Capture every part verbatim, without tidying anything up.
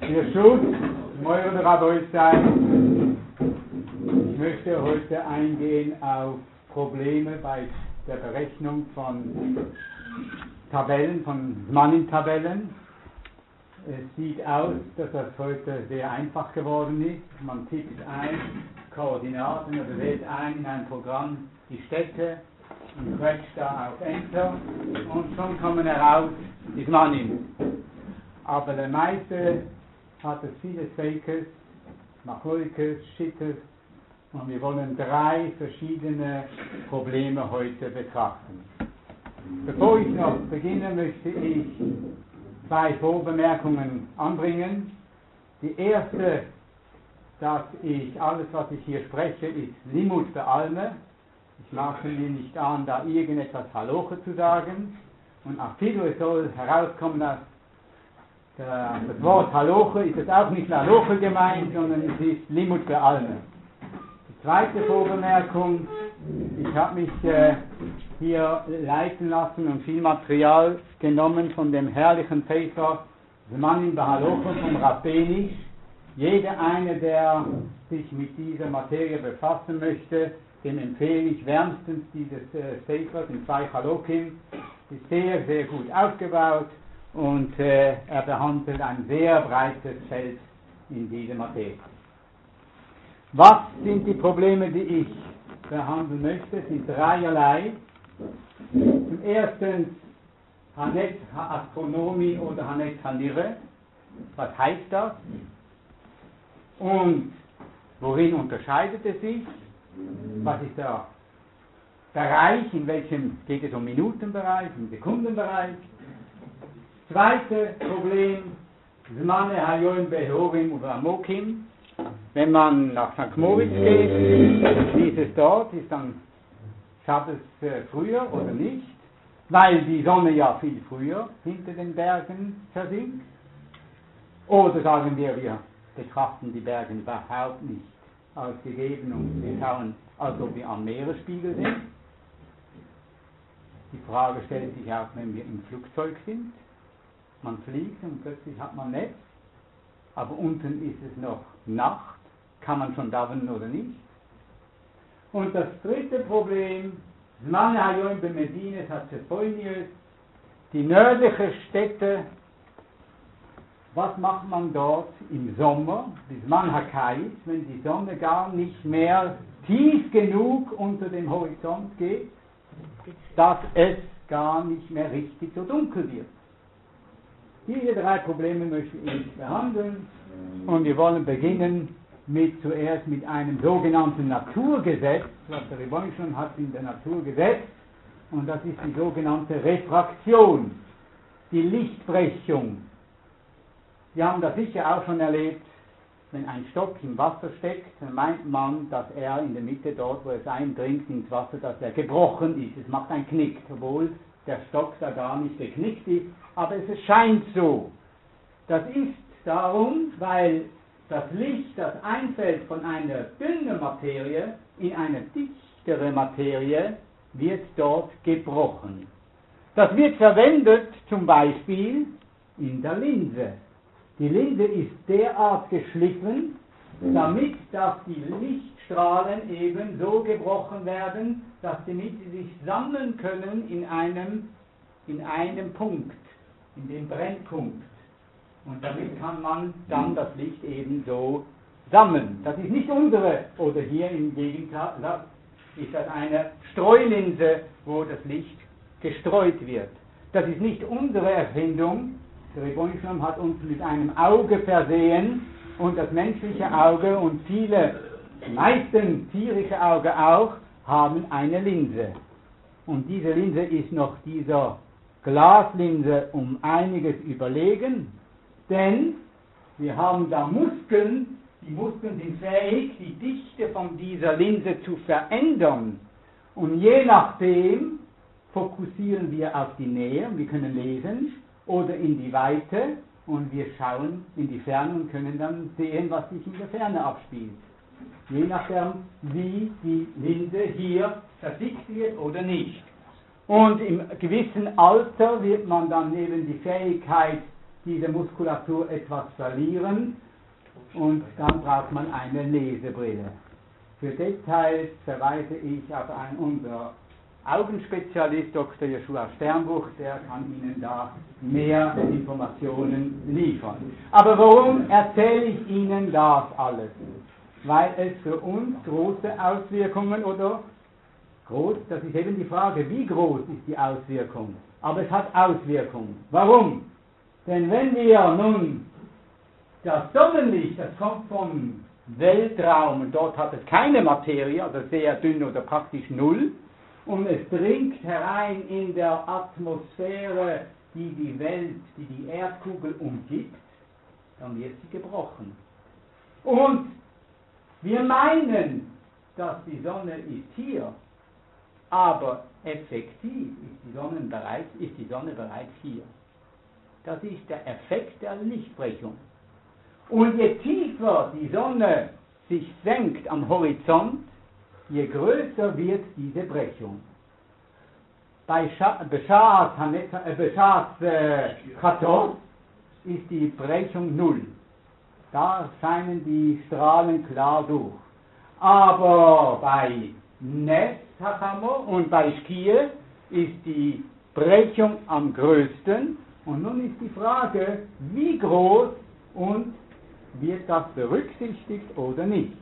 Ihr Schutz, Moira Rabbi sein. Ich möchte heute eingehen auf Probleme bei der Berechnung von Tabellen, von Zmanim-Tabellen. Es sieht aus, dass das heute sehr einfach geworden ist. Man tippt ein Koordinaten oder wählt ein in ein Programm die Städte und quetscht da auf Enter und schon kommen heraus die Zmanim. Aber der meiste hat es viele Fakes, Machloikes, Shittes und wir wollen drei verschiedene Probleme heute betrachten. Bevor ich noch beginne, möchte ich zwei Vorbemerkungen anbringen. Die erste, dass ich alles, was ich hier spreche, ist Limut be'alme. Ich mache mir nicht an, da irgendetwas Haloche zu sagen. Und auch Fido, es soll herauskommen, dass der, das Wort Haloche ist es auch nicht Haloche gemeint, sondern es ist Limut be'alme. Die zweite Vorbemerkung, ich habe mich äh, hier leiten lassen und viel Material genommen von dem herrlichen Sefer Zmanim beHaloche vom Rabbenisch. Jeder eine, der sich mit dieser Materie befassen möchte, dem empfehle ich wärmstens dieses äh, Sefer, den zwei Halokim, ist sehr, sehr gut aufgebaut und äh, er behandelt ein sehr breites Feld in dieser Materie. Was sind die Probleme, die ich behandeln möchte? Es sind dreierlei. Zum ersten Hanet Astronomie oder Hanet Hanire. Was heißt das? Und worin unterscheidet es sich? Was ist der Bereich, in welchem geht es um Minutenbereich, im Sekundenbereich? Zweite Problem, Zmane Hayoim Behorim oder Amokim. Wenn man nach Sankt Moritz geht, wie ist es dort? Ist dann Schabbos äh, früher oder nicht? Weil die Sonne ja viel früher hinter den Bergen versinkt. Oder sagen wir, wir betrachten die Berge überhaupt nicht als gegeben und wir schauen, als ob wir am Meeresspiegel sind. Die Frage stellt sich auch, wenn wir im Flugzeug sind. Man fliegt und plötzlich hat man Netz, aber unten ist es noch Nacht. Kann man schon davon oder nicht? Und das dritte Problem, Zmane Hayoim beMedines Hatzephoinius, die nördlichen Städte. Was macht man dort im Sommer, bis man Hakais, wenn die Sonne gar nicht mehr tief genug unter dem Horizont geht, dass es gar nicht mehr richtig so dunkel wird? Diese drei Probleme möchte ich behandeln und wir wollen beginnen mit zuerst mit einem sogenannten Naturgesetz, was der Rebbeinu schon hat in der Natur gesetzt, und das ist die sogenannte Refraktion, die Lichtbrechung. Wir haben das sicher auch schon erlebt, wenn ein Stock im Wasser steckt, dann meint man, dass er in der Mitte dort, wo es eindringt ins Wasser, dass er gebrochen ist. Es macht einen Knick, obwohl der Stock da gar nicht geknickt ist, aber es scheint so. Das ist darum, weil das Licht, das einfällt von einer dünnen Materie in eine dichtere Materie, wird dort gebrochen. Das wird verwendet zum Beispiel in der Linse. Die Linse ist derart geschliffen, damit dass die Lichtstrahlen eben so gebrochen werden, dass sie sich sammeln können in einem, in einem Punkt, in dem Brennpunkt. Und damit kann man dann das Licht eben so sammeln. Das ist nicht unsere, oder hier im Gegenteil ist das eine Streulinse, wo das Licht gestreut wird. Das ist nicht unsere Erfindung. Der Rebbeinu hat uns mit einem Auge versehen und das menschliche Auge und viele, meisten tierische Augen auch, haben eine Linse. Und diese Linse ist noch dieser Glaslinse um einiges überlegen, denn wir haben da Muskeln, die Muskeln sind fähig, die Dichte von dieser Linse zu verändern. Und je nachdem fokussieren wir auf die Nähe, wir können lesen, oder in die Weite und wir schauen in die Ferne und können dann sehen, was sich in der Ferne abspielt. Je nachdem, wie die Linse hier verdickt wird oder nicht. Und im gewissen Alter wird man dann eben die Fähigkeit diese Muskulatur etwas verlieren und dann braucht man eine Lesebrille. Für Details verweise ich auf einen unser Augenspezialist, Doktor Joshua Sternbuch, der kann Ihnen da mehr Informationen liefern. Aber warum erzähle ich Ihnen das alles? Weil es für uns große Auswirkungen oder groß, das ist eben die Frage, wie groß ist die Auswirkung? Aber es hat Auswirkungen. Warum? Denn wenn wir nun das Sonnenlicht, das kommt vom Weltraum und dort hat es keine Materie, also sehr dünn oder praktisch null, und es dringt herein in der Atmosphäre, die die Welt, die die Erdkugel umgibt, dann wird sie gebrochen. Und wir meinen, dass die Sonne ist hier, aber effektiv ist die Sonne bereits, ist die Sonne bereits hier. Das ist der Effekt der Lichtbrechung. Und je tiefer die Sonne sich senkt am Horizont, je größer wird diese Brechung. Bei Beshas Chatos ist die Brechung null. Da scheinen die Strahlen klar durch. Aber bei Nes Hachamo und bei Shkie ist die Brechung am größten. Und nun ist die Frage, wie groß und wird das berücksichtigt oder nicht?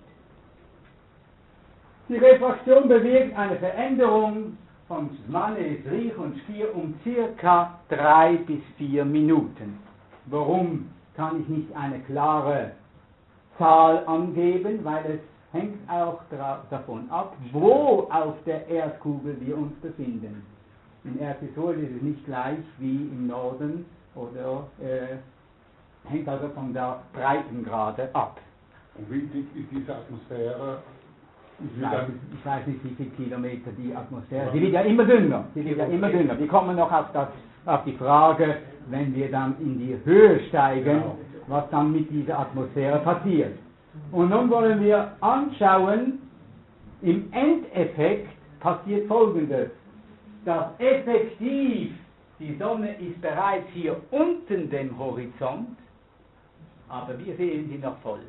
Die Refraktion bewirkt eine Veränderung von Zmane, Rich und Shkie um circa drei bis vier Minuten. Warum kann ich nicht eine klare Zahl angeben? Weil es hängt auch davon ab, wo auf der Erdkugel wir uns befinden. In Erdkugel ist es nicht gleich wie im Norden oder äh, hängt also von der Breitengrade ab. Und wie dick ist diese Atmosphäre? Ich weiß, ich weiß nicht, wie viele Kilometer die Atmosphäre ist. Sie wird ja immer dünner. Sie wird ja immer dünner. Wir kommen noch auf, das, auf die Frage, wenn wir dann in die Höhe steigen, was dann mit dieser Atmosphäre passiert. Und nun wollen wir anschauen, im Endeffekt passiert Folgendes. Dass effektiv die Sonne ist bereits hier unten dem Horizont, aber wir sehen sie noch voll.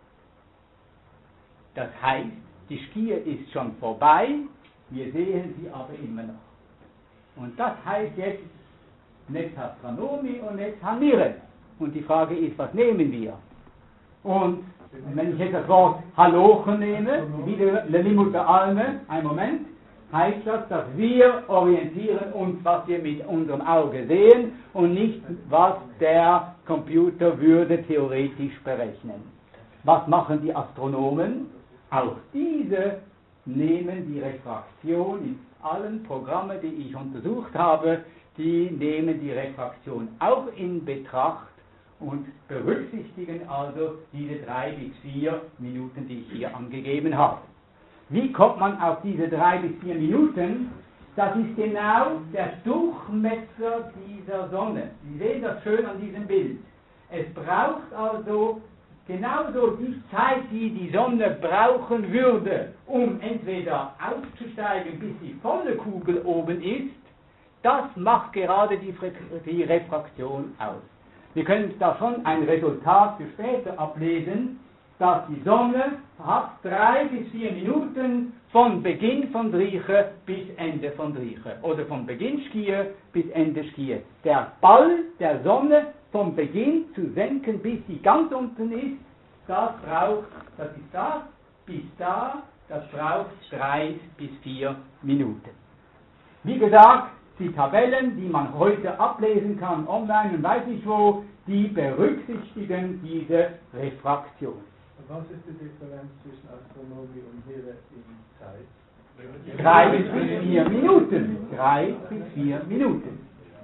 Das heißt, die Shkie ist schon vorbei, wir sehen sie aber immer noch. Und das heißt jetzt Netz Astronomie und Netz Hanire. Und die Frage ist, was nehmen wir? Und wenn ich jetzt das Wort Halochen nehme, wieder Lelimut der Alme, ein Moment, heißt das, dass wir orientieren uns, was wir mit unserem Auge sehen und nicht, was der Computer würde theoretisch berechnen. Was machen die Astronomen? Auch diese nehmen die Refraktion in allen Programmen, die ich untersucht habe, die nehmen die Refraktion auch in Betracht und berücksichtigen also diese drei bis vier Minuten, die ich hier angegeben habe. Wie kommt man auf diese drei bis vier Minuten? Das ist genau der Durchmesser dieser Sonne. Sie sehen das schön an diesem Bild. Es braucht also genauso die Zeit, die die Sonne brauchen würde, um entweder auszusteigen, bis die volle Kugel oben ist. Das macht gerade die, die Refraktion aus. Wir können da schon ein Resultat für später ablesen, dass die Sonne hat drei bis vier Minuten von Beginn von Drieche bis Ende von Drieche. Oder von Beginn Shkie bis Ende Shkie. Der Ball der Sonne vom Beginn zu senken, bis sie ganz unten ist, das braucht, das ist das, bis da, das braucht drei bis vier Minuten. Wie gesagt, die Tabellen, die man heute ablesen kann, online und weiß ich wo, die berücksichtigen diese Refraktion. Was ist die Differenz zwischen Astronomie und Hire in Zeit? Drei bis vier Minuten. Drei bis vier Minuten.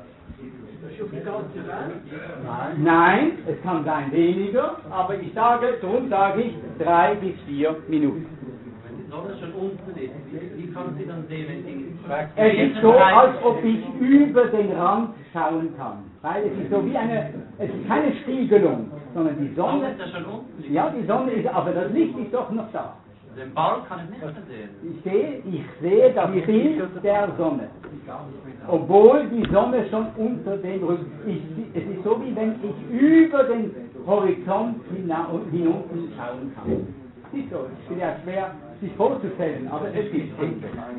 Nein, es kann sein weniger, aber ich sage, darum sage ich drei bis vier Minuten. Wenn die Sonne schon unten ist, wie kann sie dann sehen, wenn sie... Es ist so, als ob ich über den Rand schauen kann. Weil es ist so wie eine, es ist keine Spiegelung, sondern die Sonne... ist ja schon unten. Ja, die Sonne ist, aber das Licht ist doch noch da. Den Ball kann ich nicht mehr sehen. Ich sehe, ich sehe das Bild der Sonne. Obwohl die Sonne schon unter dem Rücken ist. Es ist so, wie wenn ich über den Horizont hinunten schauen kann. Es ist so, es ist ja schwer sich vorzustellen, aber es ist so.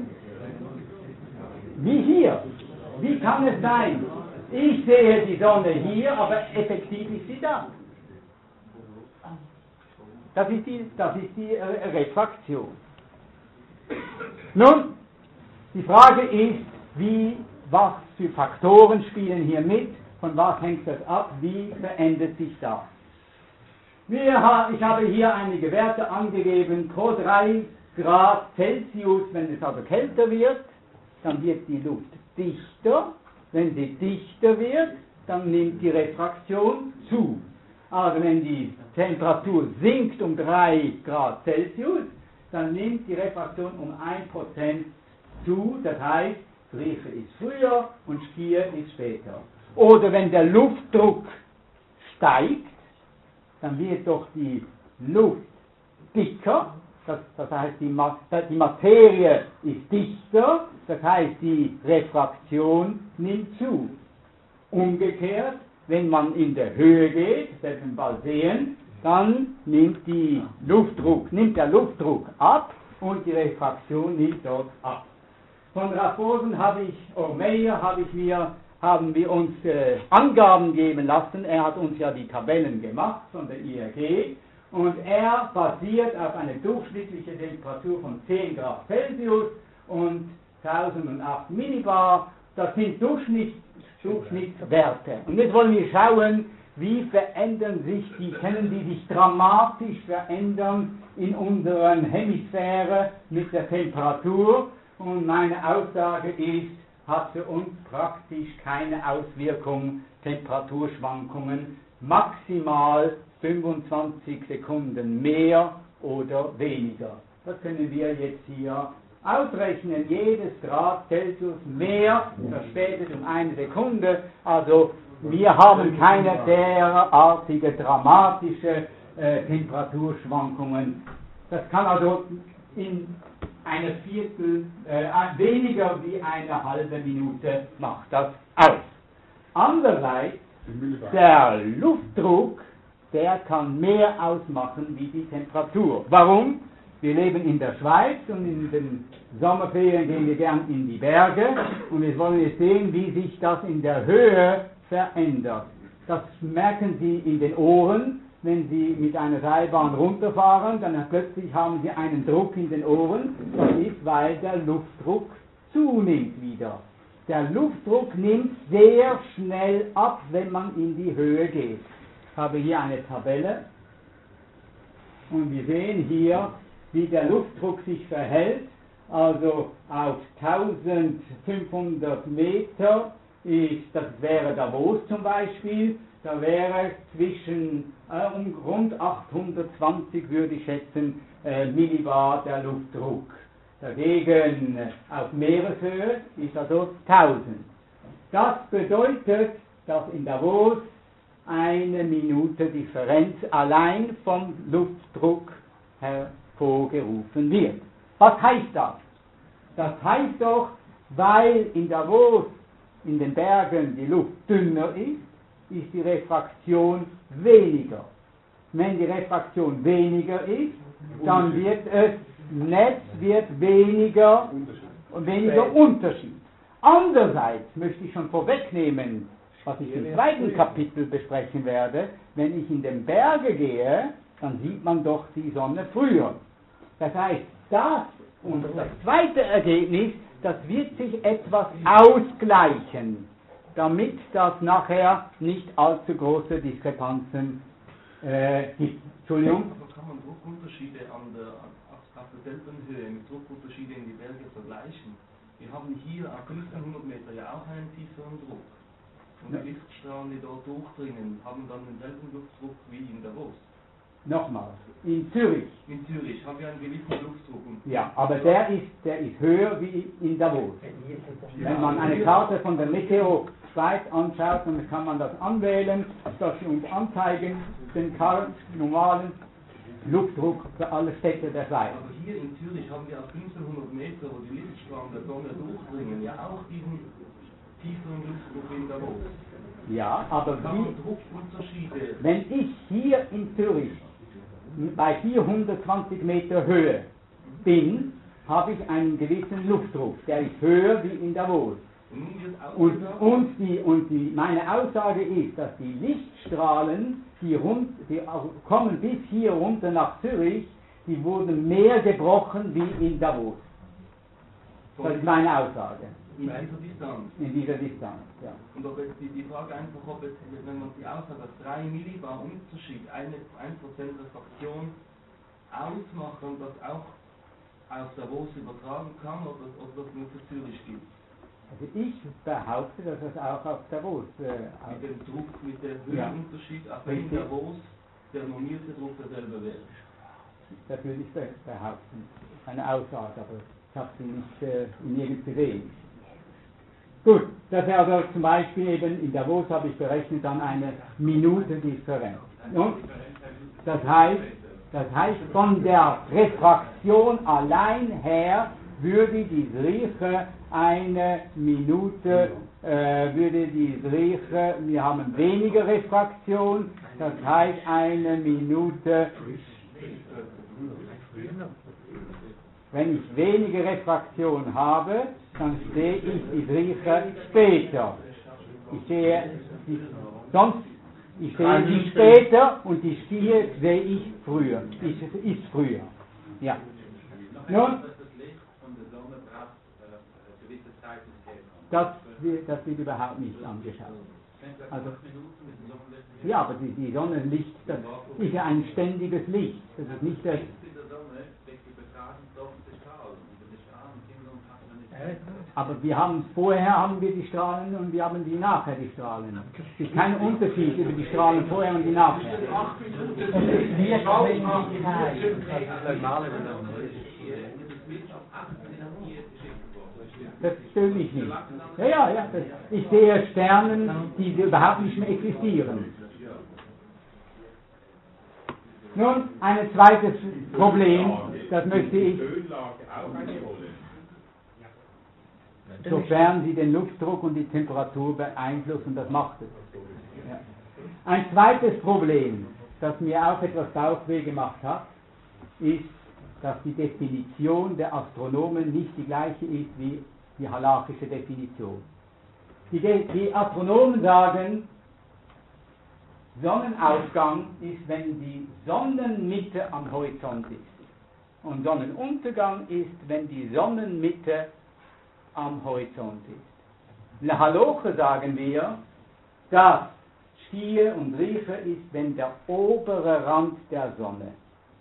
Wie hier. Wie kann es sein? Ich sehe die Sonne hier, aber effektiv ist sie da. Das ist die, das ist die äh, Refraktion. Nun, die Frage ist, wie, was für Faktoren spielen hier mit, von was hängt das ab, wie verändert sich das? Wir ha, ich habe hier einige Werte angegeben, pro drei Grad Celsius, wenn es also kälter wird, dann wird die Luft dichter, wenn sie dichter wird, dann nimmt die Refraktion zu. Also wenn die Temperatur sinkt um drei Grad Celsius, dann nimmt die Refraktion um ein Prozent zu, das heißt, Briefe ist früher und Skier ist später. Oder wenn der Luftdruck steigt, dann wird doch die Luft dicker, das, das heißt die, die Materie ist dichter, das heißt die Refraktion nimmt zu. Umgekehrt, wenn man in der Höhe geht, das werden wir bald sehen, dann nimmt, die Luftdruck, nimmt der Luftdruck ab und die Refraktion nimmt dort ab. Von Raposen habe ich, oh Meyer habe ich mir, haben wir uns äh, Angaben geben lassen. Er hat uns ja die Tabellen gemacht von der I R G und er basiert auf eine durchschnittliche Temperatur von zehn Grad Celsius und tausendacht Millibar. Das sind Durchschnitt, Durchschnittswerte. Und jetzt wollen wir schauen, wie verändern sich die, können die sich dramatisch verändern in unserer Hemisphäre mit der Temperatur. Und meine Aussage ist, hat für uns praktisch keine Auswirkung, Temperaturschwankungen, maximal fünfundzwanzig Sekunden mehr oder weniger. Das können wir jetzt hier ausrechnen. Jedes Grad Celsius mehr verspätet um eine Sekunde. Also wir haben keine derartige dramatische äh, Temperaturschwankungen. Das kann also in eine Viertel, äh, weniger wie eine halbe Minute macht das aus. Andererseits, der Luftdruck, der kann mehr ausmachen wie die Temperatur. Warum? Wir leben in der Schweiz und in den Sommerferien gehen wir gern in die Berge und jetzt wollen wir sehen, wie sich das in der Höhe verändert. Das merken Sie in den Ohren. Wenn Sie mit einer Seilbahn runterfahren, dann plötzlich haben Sie einen Druck in den Ohren. Das ist, weil der Luftdruck zunimmt wieder. Der Luftdruck nimmt sehr schnell ab, wenn man in die Höhe geht. Ich habe hier eine Tabelle und wir sehen hier, wie der Luftdruck sich verhält. Also auf eintausendfünfhundert Meter, ist, das wäre Davos zum Beispiel, da wäre zwischen äh, um rund achthundertzwanzig, würde ich schätzen, äh, Millibar der Luftdruck. Dagegen äh, auf Meereshöhe ist also tausend. Das bedeutet, dass in Davos eine Minute Differenz allein vom Luftdruck hervorgerufen wird. Was heißt das? Das heißt doch, weil in Davos in den Bergen die Luft dünner ist, ist die Refraktion weniger. Wenn die Refraktion weniger ist, dann wird es, Netz wird weniger und weniger Unterschied. Andererseits möchte ich schon vorwegnehmen, was ich im zweiten Kapitel besprechen werde, wenn ich in den Berge gehe, dann sieht man doch die Sonne früher. Das heißt, das und das zweite Ergebnis, das wird sich etwas ausgleichen, damit das nachher nicht allzu große Diskrepanzen äh, gibt. Entschuldigung? Aber kann man Druckunterschiede an der, auf, auf derselben Höhe mit Druckunterschiede in die Berge vergleichen? Wir haben hier auf fünfzehnhundert Meter ja auch einen tieferen Druck. Und die Lichtstrahlen, die dort durchdringen, haben dann denselben Luftdruck wie in Davos. Nochmal, in Zürich. In Zürich haben wir einen gewissen Luftdruck. Und ja, aber der ist, der ist höher wie in Davos. Wenn man eine Karte von der Meteo Schweiz anschaut, dann kann man das anwählen, dass sie uns anzeigen, den Kart, normalen Luftdruck für alle Städte der Schweiz. Aber hier in Zürich haben wir auf fünfzehnhundert Meter, wo die Lichtstrahlen der Sonne durchdringen, ja auch diesen tieferen Luftdruck in Davos. Ja, aber Kann wie, man Druckunterschiede. wenn ich hier in Zürich bei vierhundertzwanzig Meter Höhe bin, habe ich einen gewissen Luftdruck, der ist höher wie in Davos. Und, und, die, und die, meine Aussage ist, dass die Lichtstrahlen, die, rund, die kommen bis hier runter nach Zürich, die wurden mehr gebrochen wie in Davos. Das ist meine Aussage. In dieser Distanz. In dieser Distanz, ja. Und ob jetzt die, die Frage einfach, ob jetzt, wenn man die Aussage als drei Millibar Unterschied, eine ein Prozent Refraktion ausmachen, das auch auf Davos übertragen kann, oder ob das nur für Zürich gilt. Also ich behaupte, dass das auch auf Davos... Äh, mit dem Druck, mit dem Höhenunterschied, auch wenn in Davos der normierte Druck derselbe wäre. Das würde ich behaupten. Eine Aussage, aber ich habe sie nicht äh, nirgends gesehen. Gut, das wäre also zum Beispiel eben in Davos habe ich berechnet dann eine Minute Differenz. Und das heißt, das heißt, von der Refraktion allein her würde die Rieche eine Minute, äh, würde die Rieche, wir haben weniger Refraktion, das heißt eine Minute, wenn ich weniger Refraktion habe, dann sehe ich die Rieche später. Ich sehe die, sonst Ich sehe sie später und die Skier sehe ich früher. Ist, ist früher. Ja. Nun, das wird, das wird überhaupt nicht angeschaut. Also, ja, aber die, die Sonnenlicht, das ist ja ein ständiges Licht. Das ist nicht das. Aber wir haben vorher haben wir die Strahlen und wir haben die nachher die Strahlen. Es ist kein Unterschied über die Strahlen vorher und die nachher. Und es wird das stört mich nicht. Ja, ja, ja. Das, ich sehe Sterne, die überhaupt nicht mehr existieren. Nun, ein zweites Problem, das möchte ich. Sofern sie den Luftdruck und die Temperatur beeinflussen, das macht es. Ja. Ein zweites Problem, das mir auch etwas Bauchweh gemacht hat, ist, dass die Definition der Astronomen nicht die gleiche ist wie die halakhische Definition. Die, De die Astronomen sagen, Sonnenaufgang ist, wenn die Sonnenmitte am Horizont ist. Und Sonnenuntergang ist, wenn die Sonnenmitte am Horizont ist. In der Haloche sagen wir, dass Stier und Rieche ist, wenn der obere Rand der Sonne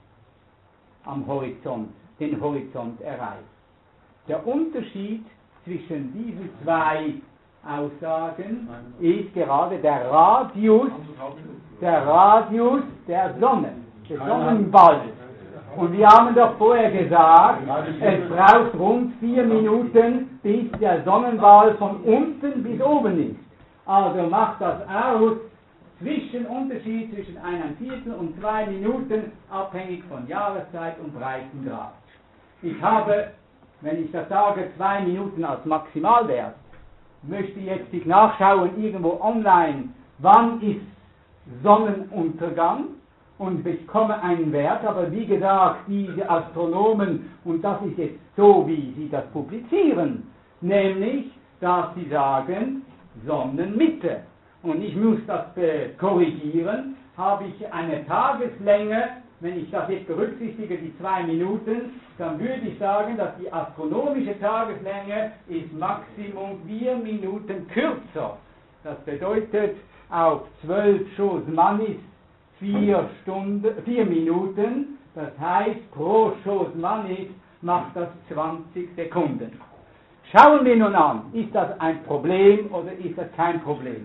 am Horizont, den Horizont erreicht. Der Unterschied zwischen diesen zwei Aussagen ist gerade der Radius, der Radius der Sonne, des Sonnenballs. Und wir haben doch vorher gesagt, es braucht rund vier Minuten, bis der Sonnenball von unten bis oben ist. Also macht das aus Zwischenunterschied zwischen einem Viertel und zwei Minuten, abhängig von Jahreszeit und Breitengrad. Ich habe, wenn ich das sage, zwei Minuten als Maximalwert, möchte jetzt ich nachschauen, irgendwo online, wann ist Sonnenuntergang, und bekomme einen Wert, aber wie gesagt, diese Astronomen, und das ist jetzt so, wie sie das publizieren, nämlich, dass sie sagen, Sonnenmitte. Und ich muss das korrigieren, habe ich eine Tageslänge, wenn ich das jetzt berücksichtige, die zwei Minuten, dann würde ich sagen, dass die astronomische Tageslänge ist Maximum vier Minuten kürzer. Das bedeutet, auf zwölf Schuss Mannis Vier Stunden, vier Minuten, das heißt, pro Schuss Mannis macht das zwanzig Sekunden. Schauen wir nun an, ist das ein Problem oder ist das kein Problem?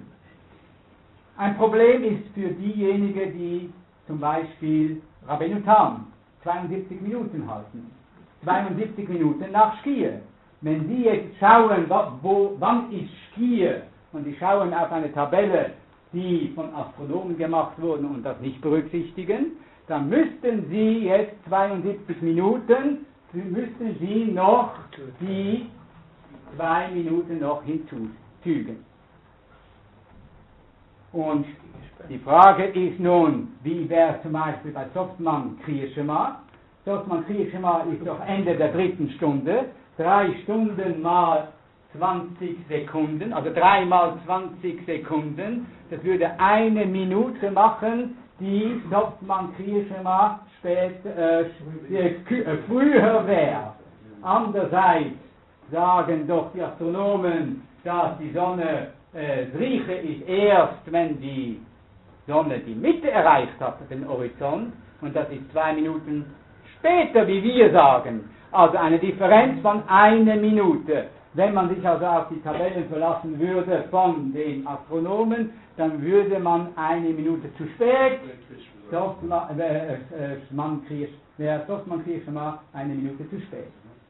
Ein Problem ist für diejenigen, die zum Beispiel Rabbeinu Tam zweiundsiebzig Minuten halten, zweiundsiebzig Minuten nach Skier. Wenn Sie jetzt schauen, wo, wann ist Skier, und Sie schauen auf eine Tabelle, die von Astronomen gemacht wurden und das nicht berücksichtigen, dann müssten Sie jetzt zweiundsiebzig Minuten, müssten Sie noch die zwei Minuten noch hinzufügen. Und die Frage ist nun, wie wäre es zum Beispiel bei Softmann-Kirschema? Softmann-Kirschema ist doch Ende der dritten Stunde, drei Stunden mal zwanzig Sekunden, also drei mal zwanzig Sekunden, das würde eine Minute machen, die Softmann-Kirschema spät, äh, äh, früher wäre. Andererseits sagen doch die Astronomen, dass die Sonne, äh, das Rieche ist erst, wenn die Sonne die Mitte erreicht hat, den Horizont, und das ist zwei Minuten später, wie wir sagen. Also eine Differenz von einer Minute. Wenn man sich also auf die Tabellen verlassen würde von den Astronomen, dann würde man eine Minute zu spät, wäre Softmann-Kirschema eine Minute zu spät.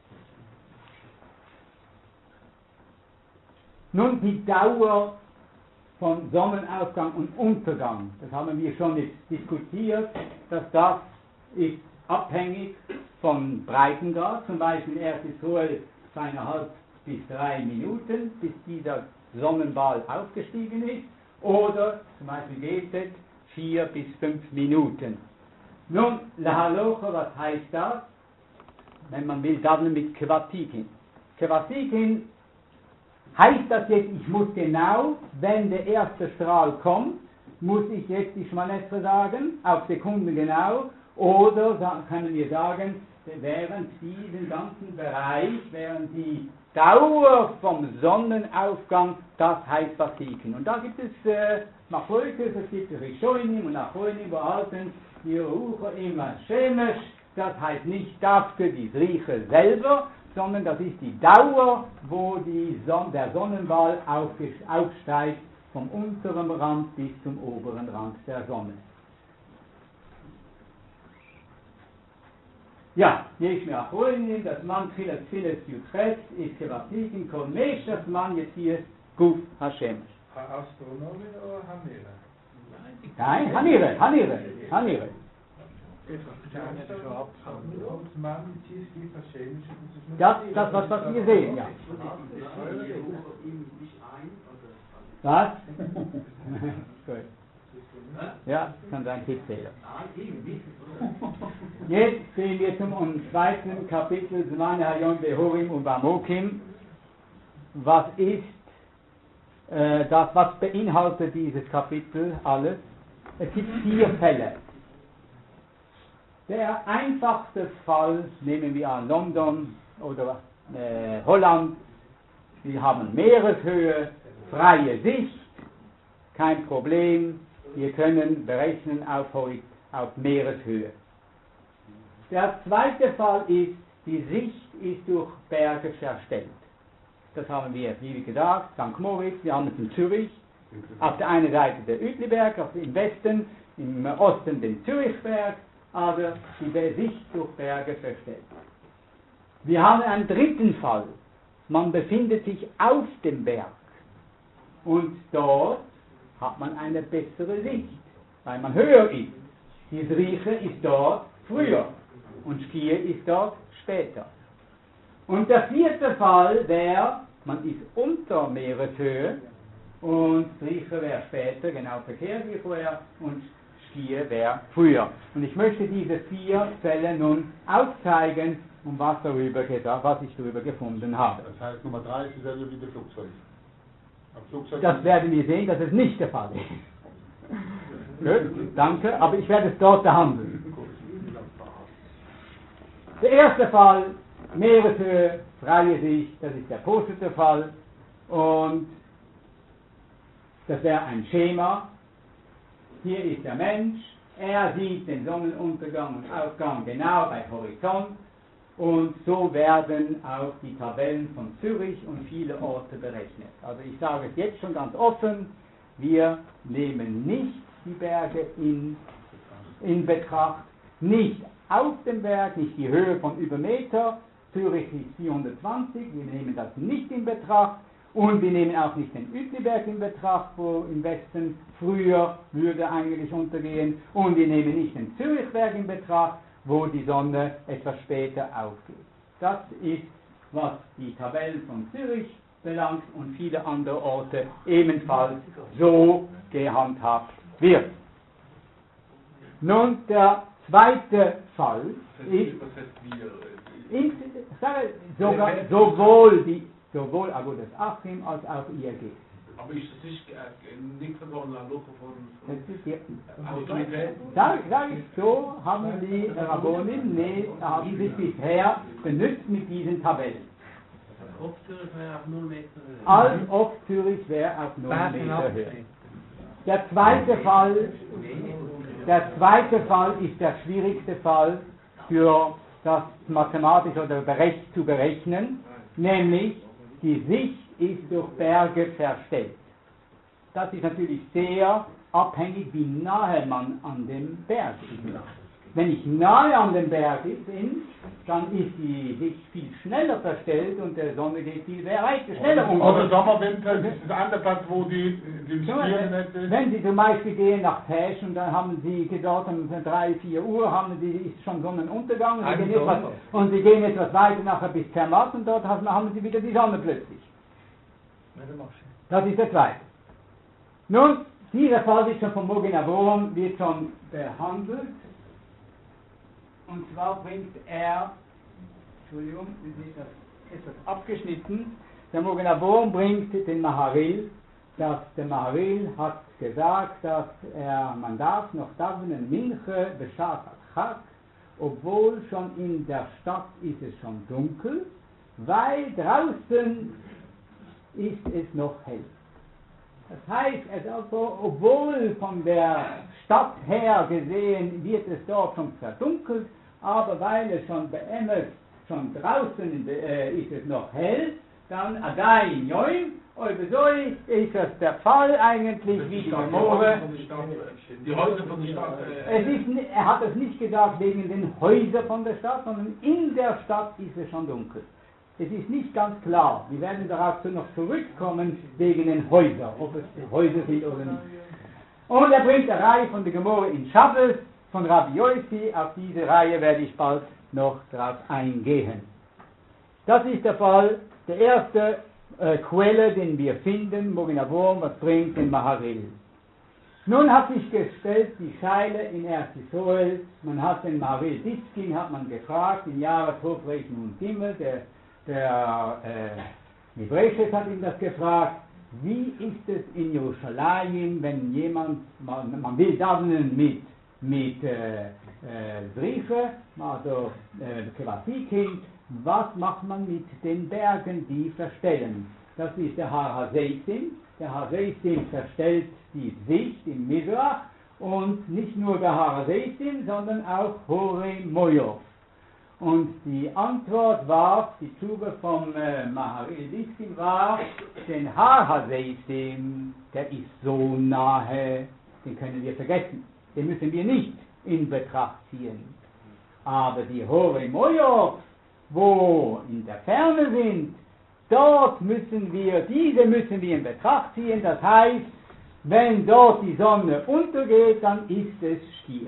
Nun die Dauer von Sonnenaufgang und Untergang, das haben wir schon jetzt diskutiert, dass das ist abhängig vom Breitengrad, zum Beispiel erstes Hohe zweieinhalb bis drei Minuten, bis dieser Sonnenball aufgestiegen ist, oder zum Beispiel G Z vier bis fünf Minuten. Nun, Lahalocha, was heißt das? Wenn man will, dann mit Kvatikin. Kvatikin heißt das jetzt, ich muss genau, wenn der erste Strahl kommt, muss ich jetzt die Schmanetre sagen, auf Sekunden genau, oder können wir sagen, während diesen ganzen Bereich, während die Dauer vom Sonnenaufgang, das heißt Vatiken. Und da gibt es äh, Machloikes, es gibt Rishonim und Achronim, wo halten die Ruche immer Shemesh, das heißt nicht dafür die Rieche selber, sondern das ist die Dauer, wo die Son- der Sonnenball aufsteigt vom unteren Rand bis zum oberen Rand der Sonne. Ja, יש מאחרונים, das man תחילת תפילת י"ח, ist Kevatikin, כל מש, das man jetzt hier גוף השמש. Astronomen oder Hanira? Nein, Hanire, Hanire, Hanire. Das, das was, was wir sehen, ja. Was? Gut. Ja, kann sein Tippfehler. Jetzt sehen wir zum zweiten Kapitel Zman Hayon Behorim und Bamokim. Was ist äh, das, was beinhaltet dieses Kapitel alles? Es gibt vier Fälle. Der einfachste Fall, nehmen wir an London oder äh, Holland, wir haben Meereshöhe, freie Sicht, kein Problem, wir können berechnen auf, auf Meereshöhe. Der zweite Fall ist, die Sicht ist durch Berge verstellt. Das haben wir, wie gesagt, Sankt Moritz, wir haben es in Zürich, auf der einen Seite der Uetliberg, auf im Westen, im Osten den Zürichberg, aber die Sicht durch Berge verstellt. Wir haben einen dritten Fall. Man befindet sich auf dem Berg und dort hat man eine bessere Sicht, weil man höher ist. Die Rieche ist dort früher und Skier ist dort später. Und der vierte Fall wäre, man ist unter Meereshöhe und Rieche wäre später, genau verkehrt wie vorher, und Skier wäre früher. Und ich möchte diese vier Fälle nun aufzeigen, um was, darüber gesagt, was ich darüber gefunden habe. Das heißt, Nummer drei ist dieselbe wie der Flugzeug. Flugzeug das werden wir sehen, dass es nicht der Fall ist. Gut, danke, aber ich werde es dort behandeln. Der erste Fall, Meereshöhe, freie Sicht, das ist der positive Fall. Und das wäre ein Schema. Hier ist der Mensch, er sieht den Sonnenuntergang und Aufgang genau bei Horizont. Und so werden auch die Tabellen von Zürich und viele Orte berechnet. Also ich sage es jetzt schon ganz offen, wir nehmen nicht die Berge in, in Betracht, nicht auf dem Berg, nicht die Höhe von über Meter, Zürich ist vierhundertzwanzig, wir nehmen das nicht in Betracht Und wir nehmen auch nicht den Uetliberg in Betracht, wo im Westen früher würde eigentlich untergehen. Und wir nehmen nicht den Zürichberg in Betracht, wo die Sonne etwas später aufgeht. Das ist, was die Tabellen von Zürich belangt und viele andere Orte ebenfalls so gehandhabt wird. Nun, der zweite Fall ist, in, sage, sogar, sowohl, die, sowohl Augustus Achim als auch I R G. Aber ist das nicht äh, nicht verloren an Loco von... Sag, sag ich so, haben die Rabbonim, nee, haben sich bisher benutzt mit diesen Tabellen. Ob Zürich wäre auf null Meter Höhe. Als ob Zürich wäre auf null Meter Höhe. Der zweite Fall, der zweite Fall ist der schwierigste Fall für das mathematisch oder berech zu berechnen, nämlich die Sicht ist durch Berge verstellt. Das ist natürlich sehr abhängig, wie nahe man an dem Berg ist. Wenn ich nahe an dem Berg bin, dann ist die Sicht viel schneller verstellt und der Sonne geht viel weiter schneller um. Oder Sommer, Winter, das ist ein anderer Platz, wo die, die Stiere nicht sind. Wenn Sie zum Beispiel gehen nach Tesch und dann haben Sie dort um drei, vier Uhr, haben Sie, ist schon Sonnenuntergang und Sie, gehen etwas, und Sie gehen etwas weiter nachher bis Zermatt und dort haben, haben Sie wieder die Sonne plötzlich. Das ist der zweite. Nun, dieser Fall wird schon von Mogen Avorum wird schon behandelt. Und zwar bringt er, Entschuldigung, ist das etwas abgeschnitten, der Mogen Avorum bringt den Maharil, dass der Maharil hat gesagt, dass er, man darf noch davenen Minche beschat Chak, obwohl schon in der Stadt ist es schon dunkel, weil draußen ist es noch hell. Das heißt, also, obwohl von der Stadt her gesehen wird es dort schon verdunkelt, aber weil es schon beämmelt, schon draußen äh, ist es noch hell, dann Adain Joim, Olbesoi ist das der Fall eigentlich, wie die Gemore. Die Häuser von der Stadt. Äh, es ist, er hat es nicht gesagt wegen den Häusern von der Stadt, sondern in der Stadt ist es schon dunkel. Es ist nicht ganz klar, wir werden darauf noch zurückkommen, wegen den Häusern, ob es Häuser sind oder nicht. Und er bringt eine Reihe von der Gemore in Shabbos, von Rabbi Yossi, auf diese Reihe werde ich bald noch darauf eingehen. Das ist der Fall, der erste äh, Quelle, den wir finden, Mogen Avorum, was bringt den Maharil. Nun hat sich gestellt die Scheile in Eretz Yisrael, man hat den Maharil Diskin, hat man gefragt, im Jahre Topreichen und Gimmel, der Der äh, Mibreshes hat ihn das gefragt, wie ist es in Jerusalem, wenn jemand, man, man will daven mit, mit äh, äh, Briefe, also äh, Kevasikin, was macht man mit den Bergen, die verstellen? Das ist der Har HaZeitim, der Har HaZeitim verstellt die Sicht im Mizrach und nicht nur der Har HaZeitim, sondern auch Horei Moyov. Und die Antwort war, die Tube vom äh, Maharil Diskin war, den Har HaZeitim, der ist so nahe, den können wir vergessen. Den müssen wir nicht in Betracht ziehen. Aber die Horei Moyov, wo in der Ferne sind, dort müssen wir, diese müssen wir in Betracht ziehen. Das heißt, wenn dort die Sonne untergeht, dann ist es Stier.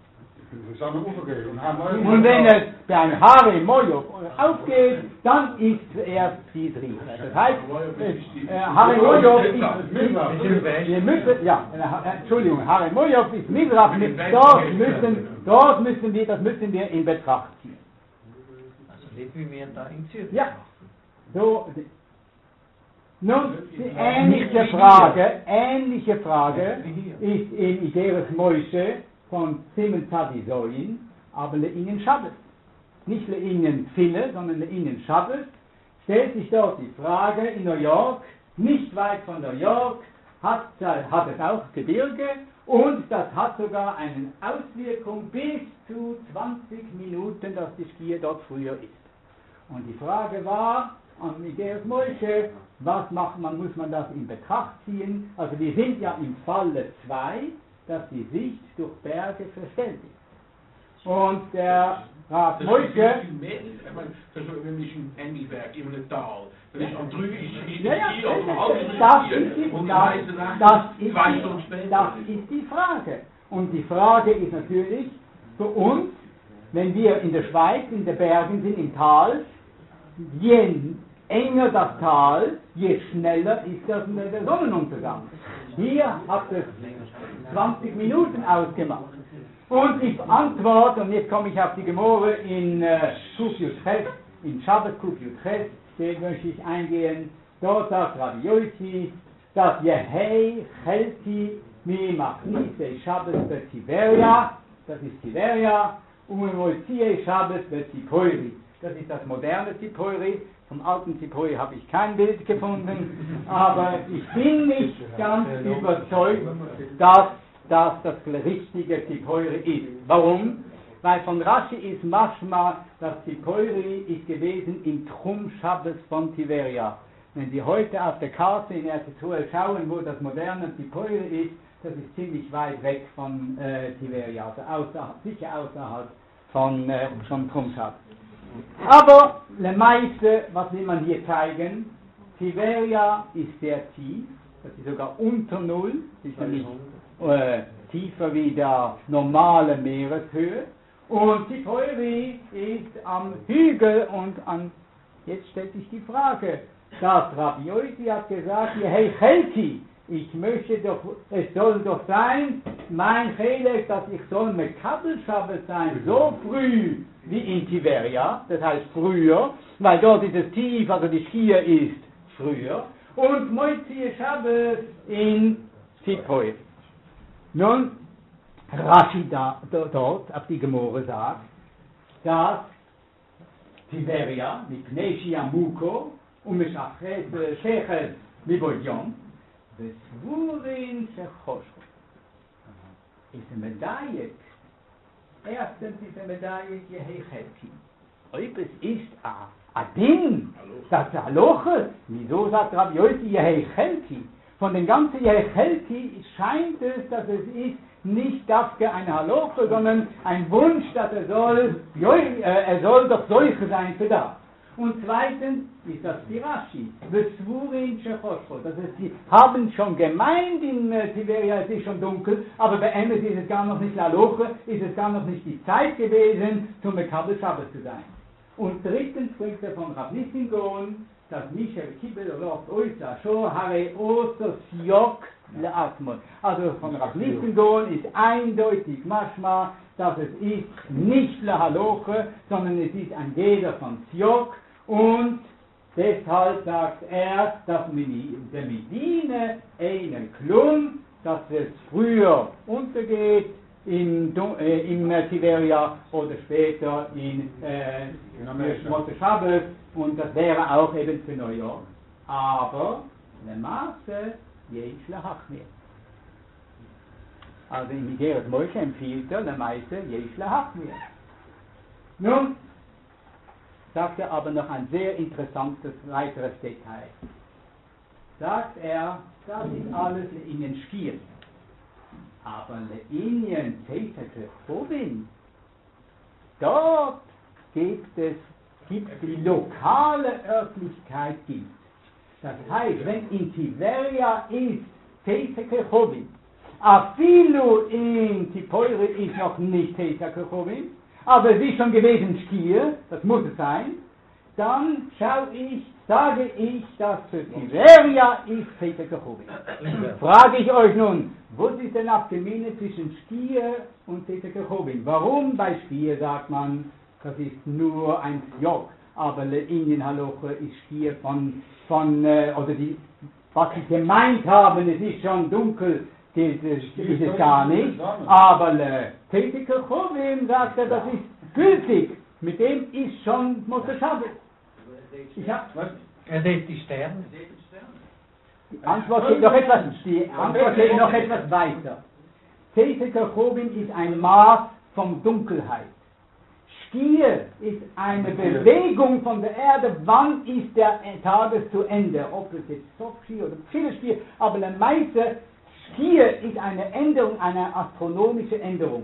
Und wenn es beim Horei Moyov aufgeht, dann ist es erst die Driche. Das heißt, äh, Horei Moyov ist, wir müssen, ja, äh, Entschuldigung, Horei Moyov ist Mizrach, dort müssen, dort müssen wir, das müssen wir in Betracht ziehen. Also nicht wie wir da in Zürich. Ja, so. Nun, die ähnliche Frage, ähnliche Frage ist in Igeres Moishe von Simen Tzadisoin, aber Leinen Shabbos. Nicht Leinen Fille, sondern Leinen Shabbos. Stellt sich dort die Frage, in New York, nicht weit von New York, hat, hat es auch Gebirge und das hat sogar eine Auswirkung bis zu zwanzig Minuten, dass die Stier dort früher ist. Und die Frage war, an Igeres Moishe, was macht man, muss man das in Betracht ziehen? Also wir sind ja im Falle zwei, dass die Sicht durch Berge verstellt ist. Und der Rat Das ist Moltke, viel mehr, ich meine, das ist wenn ich im Handywerk, in einem Tal, wenn ich am drüben ist, ist ja, ja, hier auf dem Auto das ist die, und das, die Nacht das, ist zwei die, Stunden später. das ist die Frage. Und die Frage ist natürlich für uns, wenn wir in der Schweiz, in den Bergen sind, im Tal, je enger das Tal, je schneller ist das der Sonnenuntergang. Hier hat es zwanzig Minuten ausgemacht. Und ich antworte, und jetzt komme ich auf die Gemore in äh, Kufiut Ches, in Shabbat Kufiut Ches, den möchte ich eingehen. Dort sagt Rabbi Yossi, dass Yehei Chelti mi Machnise Shabbat Betiveria, das ist Tiberia, und Moizie Shabbat Betipoiri. Das ist das moderne Tipoiri. Vom alten Tipoiri habe ich kein Bild gefunden, aber ich bin nicht ganz überzeugt, dass das das richtige Tipoiri ist. Warum? Weil von Rashi ist Mashma, das Tipoiri ist gewesen im Trum Shabbos von Tiberia. Wenn Sie heute auf der Karte in Erzählung schauen, wo das moderne Tipoiri ist, das ist ziemlich weit weg von äh, Tiberia, also außerhalb, sicher außerhalb von, äh, von Trum Shabbos. Aber le meiste, was will man hier zeigen? Tiberia ist sehr tief, das ist sogar unter Null, das ist nämlich äh, tiefer wie der normale Meereshöhe. Und Tipoiri ist am Hügel und an, jetzt stellt sich die Frage, dass Rabbi Yossi hat gesagt, hey Chelti, ich möchte doch, es soll doch sein, mein Chelek, dass ich soll Mekabel Shabbos sein, so früh wie in Tiberia, das heißt früher, weil dort ist es tief, also die Skia ist früher, und Moizie Shabbos in Tipoiri. Nun, Rashi da, da, dort auf die Gemore sagt, dass Tiberia mit Pneshi Amuko und mit Shechel Miboyon Besvurin Shechoshko ist eine Medaille. Erstens ist eine Medaille Yehei Chelti. Ob es ist a Din, das ist Aloche. Wieso sagt Rabbi Yossi Yehei Chelti? Von den ganzen Yehei Chelti scheint es, dass es ist nicht dafke eine Haloche, sondern ein Wunsch, dass er soll, äh, er soll doch solche sein für das. Und zweitens ist das die Rashi, Besvurin Shechoshko. Das heißt, sie haben schon gemeint in äh, Tiberia, es ist schon dunkel, aber bei Emes ist es gar noch nicht Haloche, ist es gar noch nicht die Zeit gewesen, zum Mekabel Shabbos zu sein. Und drittens bringt er von Rav Nissim-Gaon, dass Michel Kibbel lobt Oisa, Sho Hare Oso Siok Leatmon. Also von Rav Nissim-Gaon ist eindeutig Mashma, dass es ist nicht La Haloche, sondern es ist ein Geder von Siok und deshalb sagt er, dass der Medine eine Klum, dass es früher untergeht in, äh, in äh, Tiberia oder später in äh, Motte Shabbos und das wäre auch eben für Neujahr. Aber le Masse jesch lehachmir. Also in Migeres Moshe empfiehlt er le Masse jesch lehachmir. Nun sagt er aber noch ein sehr interessantes weiteres Detail. Sagt er, das ist alles in den Stier. Aber Leinien Zeitete Chovin, dort gibt es, gibt die lokale Örtlichkeit gibt. Das heißt, wenn in Tiberia ist Zeitete Chovin, Afilu in Tipoire ist noch nicht Zeitete Chovin, aber es ist schon gewesen Stier, das muss es sein, dann schau ich, sage ich, dass für Tiberia ist Zeitete Chovin. Frage ich euch nun, was ist denn Abgemine zwischen Stier und Zeitete Chovin? Warum bei Stier sagt man, das ist nur ein Jog, aber Le'inien Haloche ist Stier von, von äh, oder die, was sie gemeint haben, es ist schon dunkel, ist es, ist es gar nicht, aber Zeitete Chovin sagt er, das ist gültig, mit dem ist schon Motte Shabbos. Ich hab, Er sieht die Sterne. Die Antwort geht noch etwas, die Antwort geht noch etwas weiter. Zeitete Chovin ist ein Maß von Dunkelheit. Stier ist eine Bewegung von der Erde, wann ist der Tages zu Ende, ob es jetzt Sof-Stier oder viele Stier, aber der meiste Stier ist eine Änderung, eine astronomische Änderung.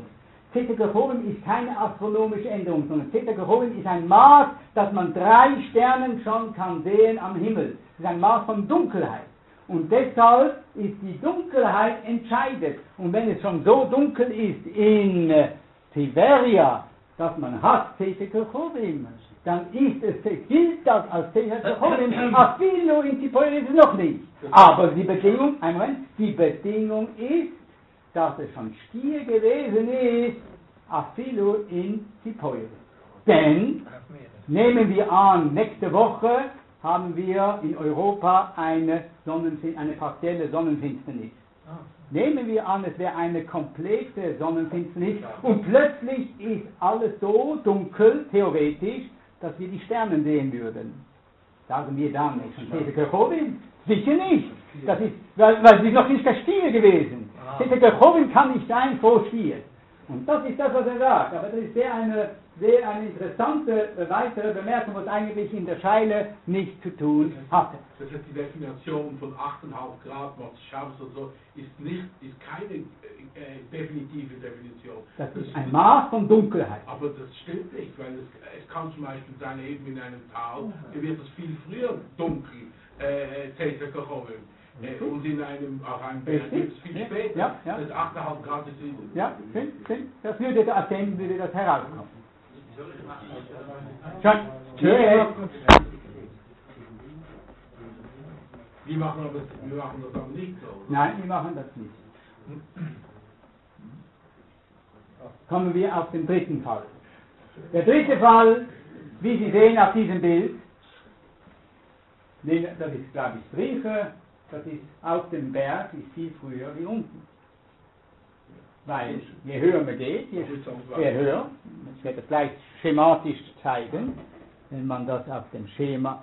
Zeta Cachorim ist keine astronomische Änderung, sondern Zeta Cachorim ist ein Maß, dass man drei Sternen schon kann sehen am Himmel. Das ist ein Maß von Dunkelheit. Und deshalb ist die Dunkelheit entscheidend. Und wenn es schon so dunkel ist in äh, Tiberia, dass man hat Zeta Cachorim, dann ist es, gilt das als Zeta Cachorim, Afilo in Tiberia ist es noch nicht. Aber die Bedingung, ein Moment, die Bedingung ist, dass es schon Stier gewesen ist, Afilo in Tiberia. Denn, nehmen wir an, nächste Woche haben wir in Europa eine, Sonnenfin- eine partielle Sonnenfinsternis. Nehmen wir an, es wäre eine komplette Sonnenfinsternis und plötzlich ist alles so dunkel, theoretisch, dass wir die Sterne sehen würden. Sagen wir dann nicht von Zeta Cachorim? Sicher nicht. Das ist, weil, weil sie noch nicht der Stier gewesen. Zeta Cachorim kann nicht sein vor Stier. Und das ist das, was er sagt. Aber das ist sehr eine, sehr eine interessante äh, weitere Bemerkung, was eigentlich in der Scheile nichts zu tun hatte. Das heißt, die Definition von acht Komma fünf Grad, was Schabes und so, ist nicht, ist keine äh, äh, definitive Definition. Das ist ein Maß von Dunkelheit. Aber das stimmt nicht, weil es, es kann zum Beispiel sein, eben in einem Tal, wird es viel früher dunkel, äh, Zeta Cachorim. Äh, und in einem, auch einem Berg wird es viel ja, später. Ja, ja. Das acht Komma fünf Grad ist in, Ja, stimmt, stimmt. Das würde, aus dem würde das herauskommen. Schon. Ja. Wir machen, aber, wir machen das aber nicht so. Nein, wir machen das nicht. Kommen wir auf den dritten Fall. Der dritte Fall, wie Sie sehen auf diesem Bild, das ist, glaube ich, Briefe, das ist auf dem Berg, ist viel früher wie unten. Weil je höher man geht, je, je höher, ich werde das gleich schematisch zeigen, wenn man das auf dem Schema,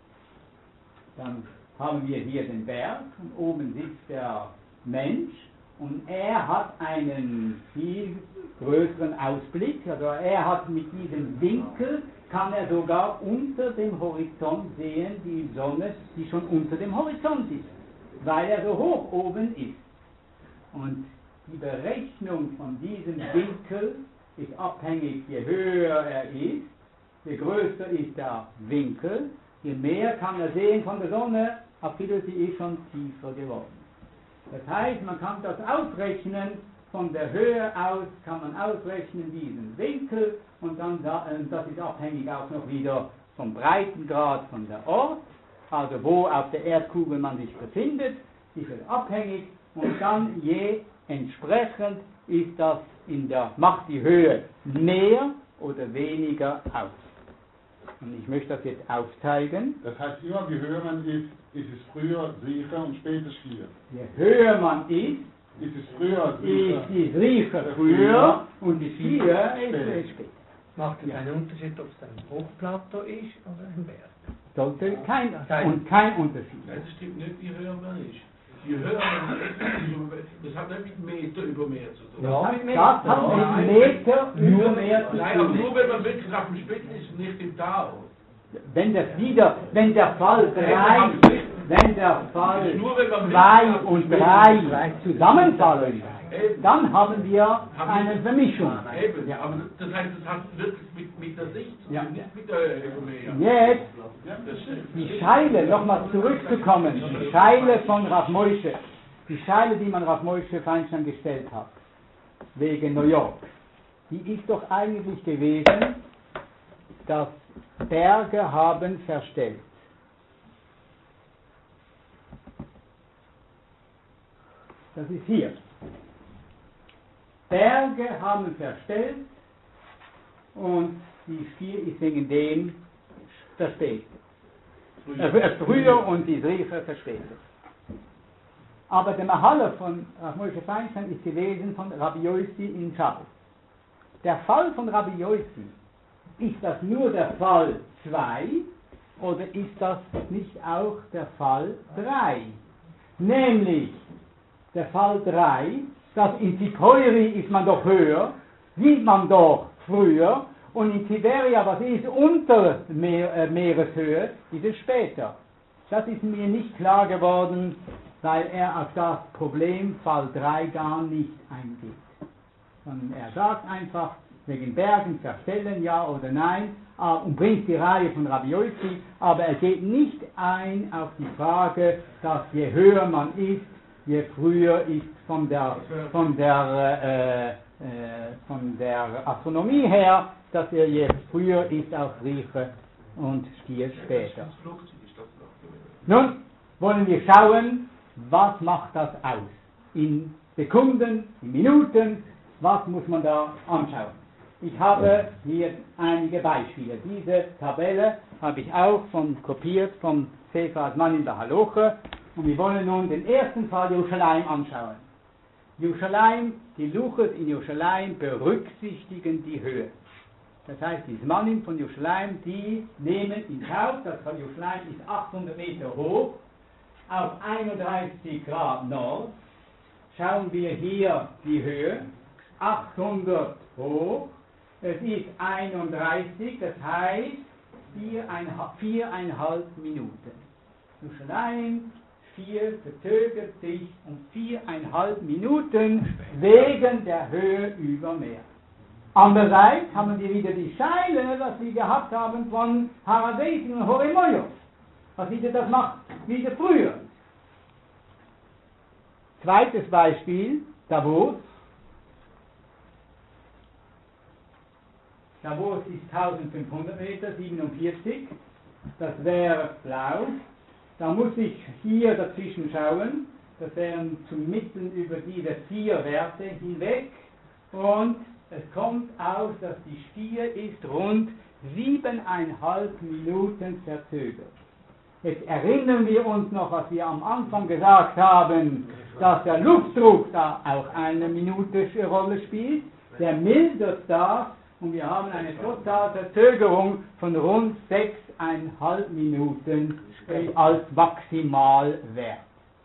dann haben wir hier den Berg und oben sitzt der Mensch und er hat einen viel größeren Ausblick, also er hat mit diesem Winkel, kann er sogar unter dem Horizont sehen, die Sonne, die schon unter dem Horizont ist, weil er so hoch oben ist. Und die Berechnung von diesem Winkel ist abhängig, je höher er ist, je größer ist der Winkel, je mehr kann er sehen von der Sonne, Apollo, sie ist schon tiefer geworden. Das heißt, man kann das ausrechnen, von der Höhe aus kann man ausrechnen diesen Winkel und dann da, äh, das ist abhängig auch noch wieder vom Breitengrad von der Ort, also wo auf der Erdkugel man sich befindet, ist es abhängig und dann je entsprechend ist das in der, macht die Höhe mehr oder weniger aus. Und ich möchte das jetzt aufzeigen. Das heißt, immer wie höher man ist, ist es früher sicher und später Stier. Je höher man ist, Ist es früher sicher? ist die Riefer früher und die Stier ist später. Macht es einen Unterschied, ob es ein Hochplateau ist oder ein Berg? Sollte kein, Kein- und kein Unterschied. Nein, das stimmt nicht, je höher man ist. Je höher man ist, das hat nicht mit Meter über Meer zu tun. Ja, Das mit hat Meter. mit Meter über Meer zu Nein, aber tun. nur wenn man wirklich auf dem Spitzen ist und nicht im Tal. Wenn das wieder, wenn der Fall drei, wenn der Fall Nur wenn man zwei wirklich auf dem und Spitzen drei zusammenfallen, Eben. dann haben wir eine Vermischung. Eben, aber das heißt, das hat wirklich mit, mit der Sicht zu tun, Ja. nicht mit der Höhe über Meer. Jetzt Das stimmt. die Scheile, nochmal zurückzukommen, die Scheile von Rav Moshe, die Scheile, die man Rav Moshe Feinstein gestellt hat, wegen New York, die ist doch eigentlich gewesen, dass Berge haben verstellt. Das ist hier. Berge haben verstellt und die Stier ist wegen dem verspätet. Äh, früher und die Riefer verspätet. Aber der Mahalle von Rav Moshe Feinstein ist gewesen von Rabbi Yossi in Shabbos. Der Fall von Rabbi Yossi, ist das nur der Fall zwei oder ist das nicht auch der Fall drei? Nämlich der Fall drei, dass in Tiberia ist man doch höher, sieht man doch früher und in Tiberia, was ist unter Meer, äh, Meereshöhe, ist es später. Das ist mir nicht klar geworden, weil er auf das Problem Fall drei gar nicht eingeht. sondern er sagt einfach, wegen Bergen verstellen, ja oder nein, und bringt die Reihe von Rabbi Yossi, aber er geht nicht ein auf die Frage, dass je höher man ist, je früher ist von der, von der, äh, äh, von der Astronomie her, dass er je früher ist auf Rieche und Stier später. Nun wollen wir schauen, was macht das aus? In Sekunden, in Minuten, was muss man da anschauen? Ich habe hier einige Beispiele. Diese Tabelle habe ich auch von, kopiert vom Sefer Mann in der Haloche. Und wir wollen nun den ersten Fall Jerusalem anschauen. Jerusalem, die Luches in Jerusalem berücksichtigen die Höhe. Das heißt, die Mannen von Jerusalem, die nehmen in Kauf, das von Jerusalem ist achthundert Meter hoch, auf einunddreißig Grad Nord. Schauen wir hier die Höhe, achthundert hoch, es ist einunddreißig, das heißt viereinhalb Minuten. Jerusalem vier verzögert sich um viereinhalb Minuten wegen der Höhe über Meer. Andererseits haben wir wieder die Scheile, was wir gehabt haben von Haradesim und Horemoyos. Was wieder das macht, wieder früher. Zweites Beispiel, Davos. Davos ist eintausendfünfhundert Meter, siebenundvierzig. Das wäre blau. Da muss ich hier dazwischen schauen. Das wären zum Mitteln über diese vier Werte hinweg. Und es kommt aus, dass die Stier ist rund siebeneinhalb Minuten verzögert. Jetzt erinnern wir uns noch, was wir am Anfang gesagt haben, dass der Luftdruck da auch eine Minute Rolle spielt. Der mildert das und wir haben eine Totalverzögerung von rund sechseinhalb Minuten als Maximalwert.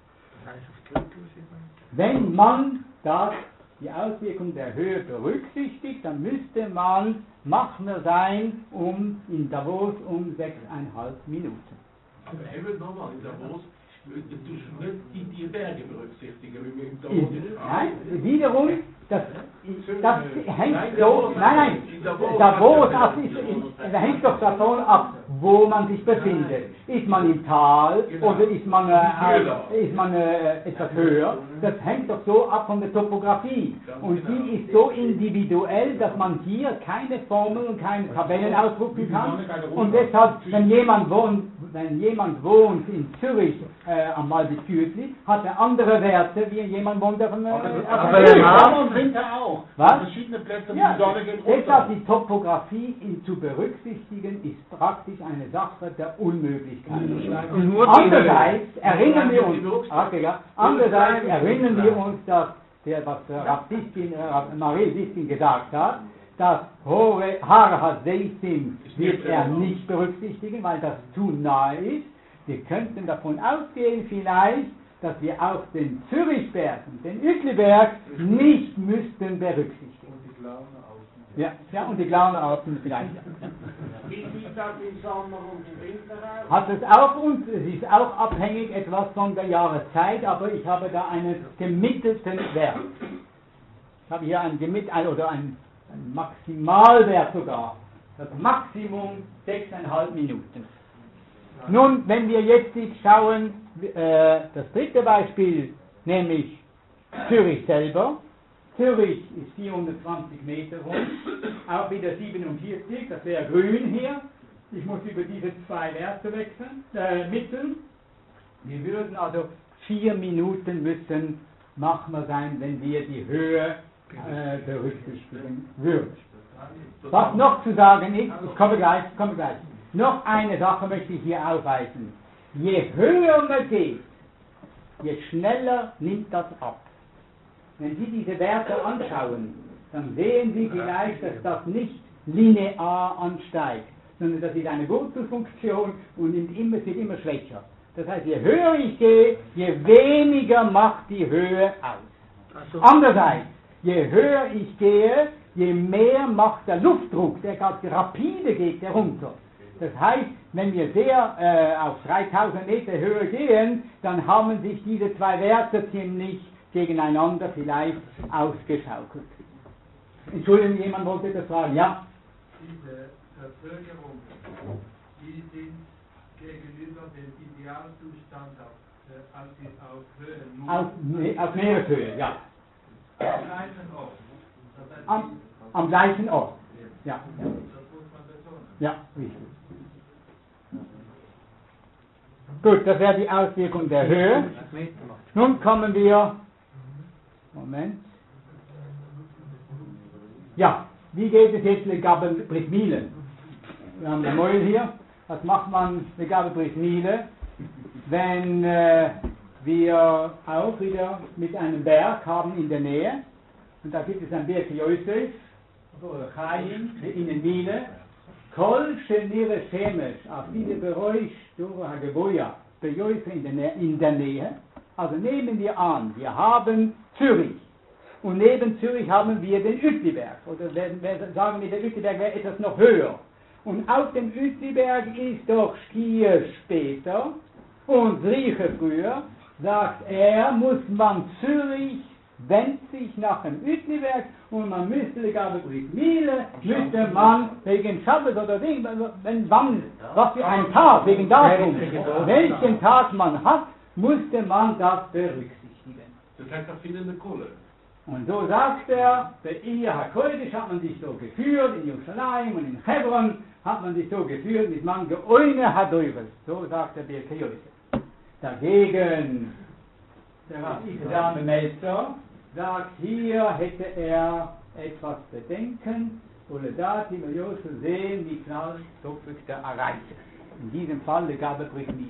Wenn man das, die Auswirkung der Höhe berücksichtigt, dann müsste man Machner sein um in Davos um sechseinhalb Minuten. Aber er wird nochmal in Davos, du nicht die, die Berge berücksichtigen, wie wir im Davos. Nein, wiederum, das, das hängt so, nein, nein, Davos das ist, ist, hängt doch davon ab, wo man sich befindet. Ist man im Tal oder ist man, äh, ist man äh, etwas höher? Das hängt doch so ab von der Topografie. Und die ist so individuell, dass man hier keine Formel und keine Tabellen ausdrucken kann. Und deshalb, wenn jemand wohnt, wenn jemand wohnt in Zürich äh, am Waldbütli, hat er andere Werte, wie jemand wohnt auf dem... Äh, aber der Name und Winter auch. Was? Verschiedene Plätze, Ja, die Sonne geht runter. deshalb die Topografie in, zu berücksichtigen, ist praktisch eine Sache der Unmöglichkeit. Und nur die Andererseits erinnern wir uns, okay, ja, andererseits erinnern wir uns, dass der, was Rabdistin, äh, Marie Distin gesagt hat, dass Har HaZeisim wird er nicht berücksichtigen, weil das zu nahe ist. Wir könnten davon ausgehen vielleicht, dass wir auch den Zürichberg und den Uetliberg nicht müssten berücksichtigen. Und die Laune außen. Ja, ja, und die Laune außen vielleicht. Wie sieht das im Sommer und im Winter aus? Hat es auch, und es ist auch abhängig etwas von der Jahreszeit, aber ich habe da einen gemittelten Wert. Ich habe hier einen Gemitt, oder einen, einen Maximalwert sogar. Das Maximum sechseinhalb Minuten. Nun, wenn wir jetzt schauen, äh, das dritte Beispiel, nämlich Zürich selber. Zürich ist vierhundertzwanzig Meter rund, auch wieder siebenundvierzig, das wäre grün hier. Ich muss über diese zwei Werte wechseln, äh, mitteln. Wir würden also vier Minuten müssen machbar sein, wenn wir die Höhe äh, berücksichtigen würden. Was noch zu sagen ist, ich komme gleich, ich komme gleich. Noch eine Sache möchte ich hier aufweisen. Je höher man geht, je schneller nimmt das ab. Wenn Sie diese Werte anschauen, dann sehen Sie vielleicht, dass das nicht linear ansteigt, sondern das ist eine Wurzelfunktion und nimmt immer, es wird immer schwächer. Das heißt, je höher ich gehe, je weniger macht die Höhe aus. Andererseits, je höher ich gehe, je mehr macht der Luftdruck, der ganz rapide geht, der runter. Das heißt, wenn wir sehr äh, auf dreitausend Meter Höhe gehen, dann haben sich diese zwei Werte ziemlich gegeneinander vielleicht ausgeschaukelt. Entschuldigung, jemand wollte das fragen. Ja? Diese Verzögerungen, die sind gegenüber dem Idealzustand auf, äh, als sie auf Höhe null. Auf, nee, auf Meereshöhe, ja. Am gleichen Ort. Das heißt, Am, am gleichen Ort. Ja, das muss man betonen. ja, richtig. Gut, das wäre die Auswirkung der Höhe. Nun kommen wir, Moment. Ja, wie geht es jetzt mit Gabe Brit Miele? Wir haben ein Mäuel hier. Was macht man mit Gabe Brit Miele, wenn äh, wir auch wieder mit einem Berg haben in der Nähe? Und da gibt es ein Berg Yosef, oder Chaim, in den Miele. Kol Shenire Shemesh, auf diese Bereich, Dura Hageboya, bei Yosef in der Nähe, in der Nähe. Also nehmen wir an, wir haben Zürich. Und neben Zürich haben wir den Uetliberg. Oder werden wir sagen wir, der Uetliberg wäre etwas noch höher. Und auf dem Uetliberg ist doch Skier später und Rieche früher, sagt er, muss man Zürich wendet sich nach dem Uetliberg und man müsste, egal wie Miele, müsste man wegen Schabbat oder Ding, wenn wann, was für ein Tag, wegen Datum, welchen Tag man hat, musste man das berücksichtigen. Das heißt auch viel in der Kohle. Und so sagt er, bei ihr HaKodesh hat man sich so geführt, in Jerusalem und in Hebron hat man sich so geführt mit man geoine Hadoives. So sagt der Birke Yosef. Dagegen, der Rav Melzer sagt, hier hätte er etwas Bedenken, oder da die Josef sehen, wie klar Topfig der erreicht. In diesem Fall der Gabe Brit Miele.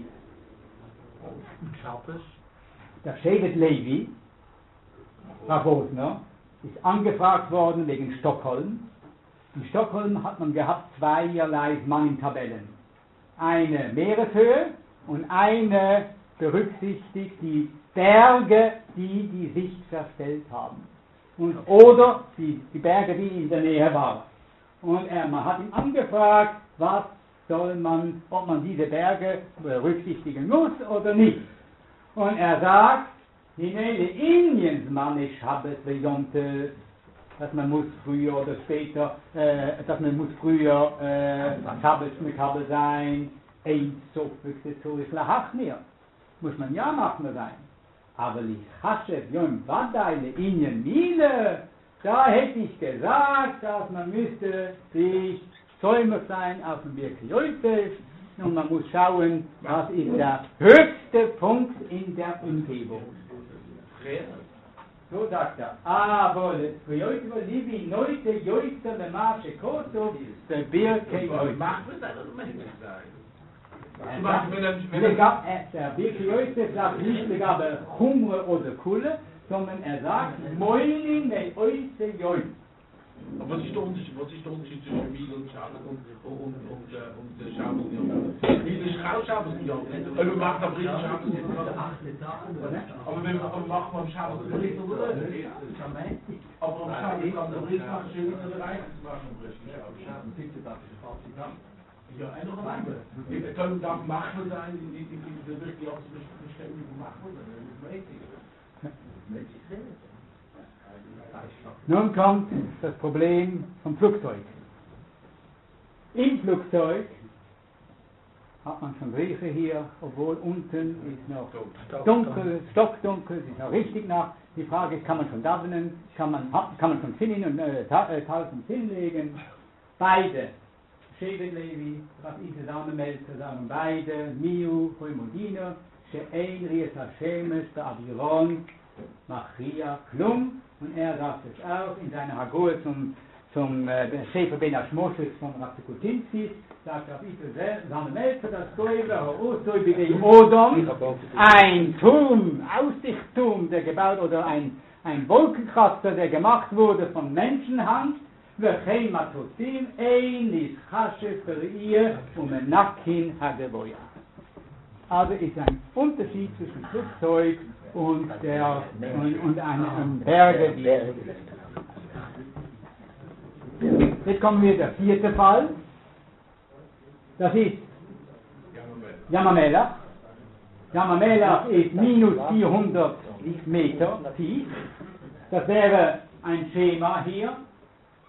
Der Shevet Levi, Rav Osner, ist angefragt worden wegen Stockholm. In Stockholm hat man gehabt zweierlei Mann-Tabellen. Eine Meereshöhe und eine berücksichtigt die Berge, die die Sicht verstellt haben. Und, oder die, die Berge, die in der Nähe waren. Und er, man hat ihn angefragt, was soll man, ob man diese Berge berücksichtigen muss oder nicht. Und er sagt, Hinele Indiens man ich habe es beyonte, dass man muss früher oder später, äh, dass man muss früher äh, Schabbat mit Kabel sein, ein so füchse zu ich lahach mir. Muss man ja machen sein. Aber ich hasche jom Wadeile Indien Miele, da hätte ich gesagt, dass man müsste sich Zäumer sein auf dem Birke Yosef und man muss schauen, was ist der höchste Punkt in der Umgebung. So sagt er. Aber für Yosef liebe Leute Yosef le Masche Koto, der Birke Yosef. Der Birke Yosef sagt nicht, er gab Humre oder Kulle, sondern er sagt, Moilin mei Yosef Yosef. Aber was ist der Unterschied, was ist der Unterschied zwischen Miele und Schabbat und, und, und, und, äh, und der Schabbat nicht? Miele ist kein Schabbat nicht. Und man macht aber richtig Schabbat nicht. Aber wenn man aber macht man am Schabbat den Bericht oder nicht? Aber am Schabbat kann der Bericht machen, schön nicht der Reich machen am Bericht. Ja, en nog een andere. Het kan dan machel zijn, die de wirklich auch beständig machel zijn. Nun kommt das Problem vom Flugzeug. Im Flugzeug hat man schon Rieche hier, obwohl unten ist noch dunkel, stockdunkel, es ist noch richtig Nacht. Die Frage ist, kann man schon davenen, kann man, kann man schon Zinnen und äh, tausend Zinnen legen? Beide, Shevet Levi, was diese Dame Melzer sagen, beide, Miu, Hoimodino, She'ein Ries Hashemes, der Aviron, Machria, Klum. Und er sagt es auch in seiner Hagoe zum, zum äh, Sefer Ben Ashmoshes von Rapsikutinski, sagt er, seine Melzer, das Säuber, Ha'usoi, Bidei Odom, ein Turm, Aussichtturm, der gebaut, oder ein, ein Wolkenkratzer, der gemacht wurde von Menschenhand, V'chein Matosim, ein Nischashe für ihr, um ein Nakin Hageboya. Also ist ein Unterschied zwischen Flugzeug und der und, und einem Berge. Jetzt kommen wir der vierte Fall. Das ist Yamamela. Yamamela ist minus vierhundert Meter tief. Das wäre ein Schema hier.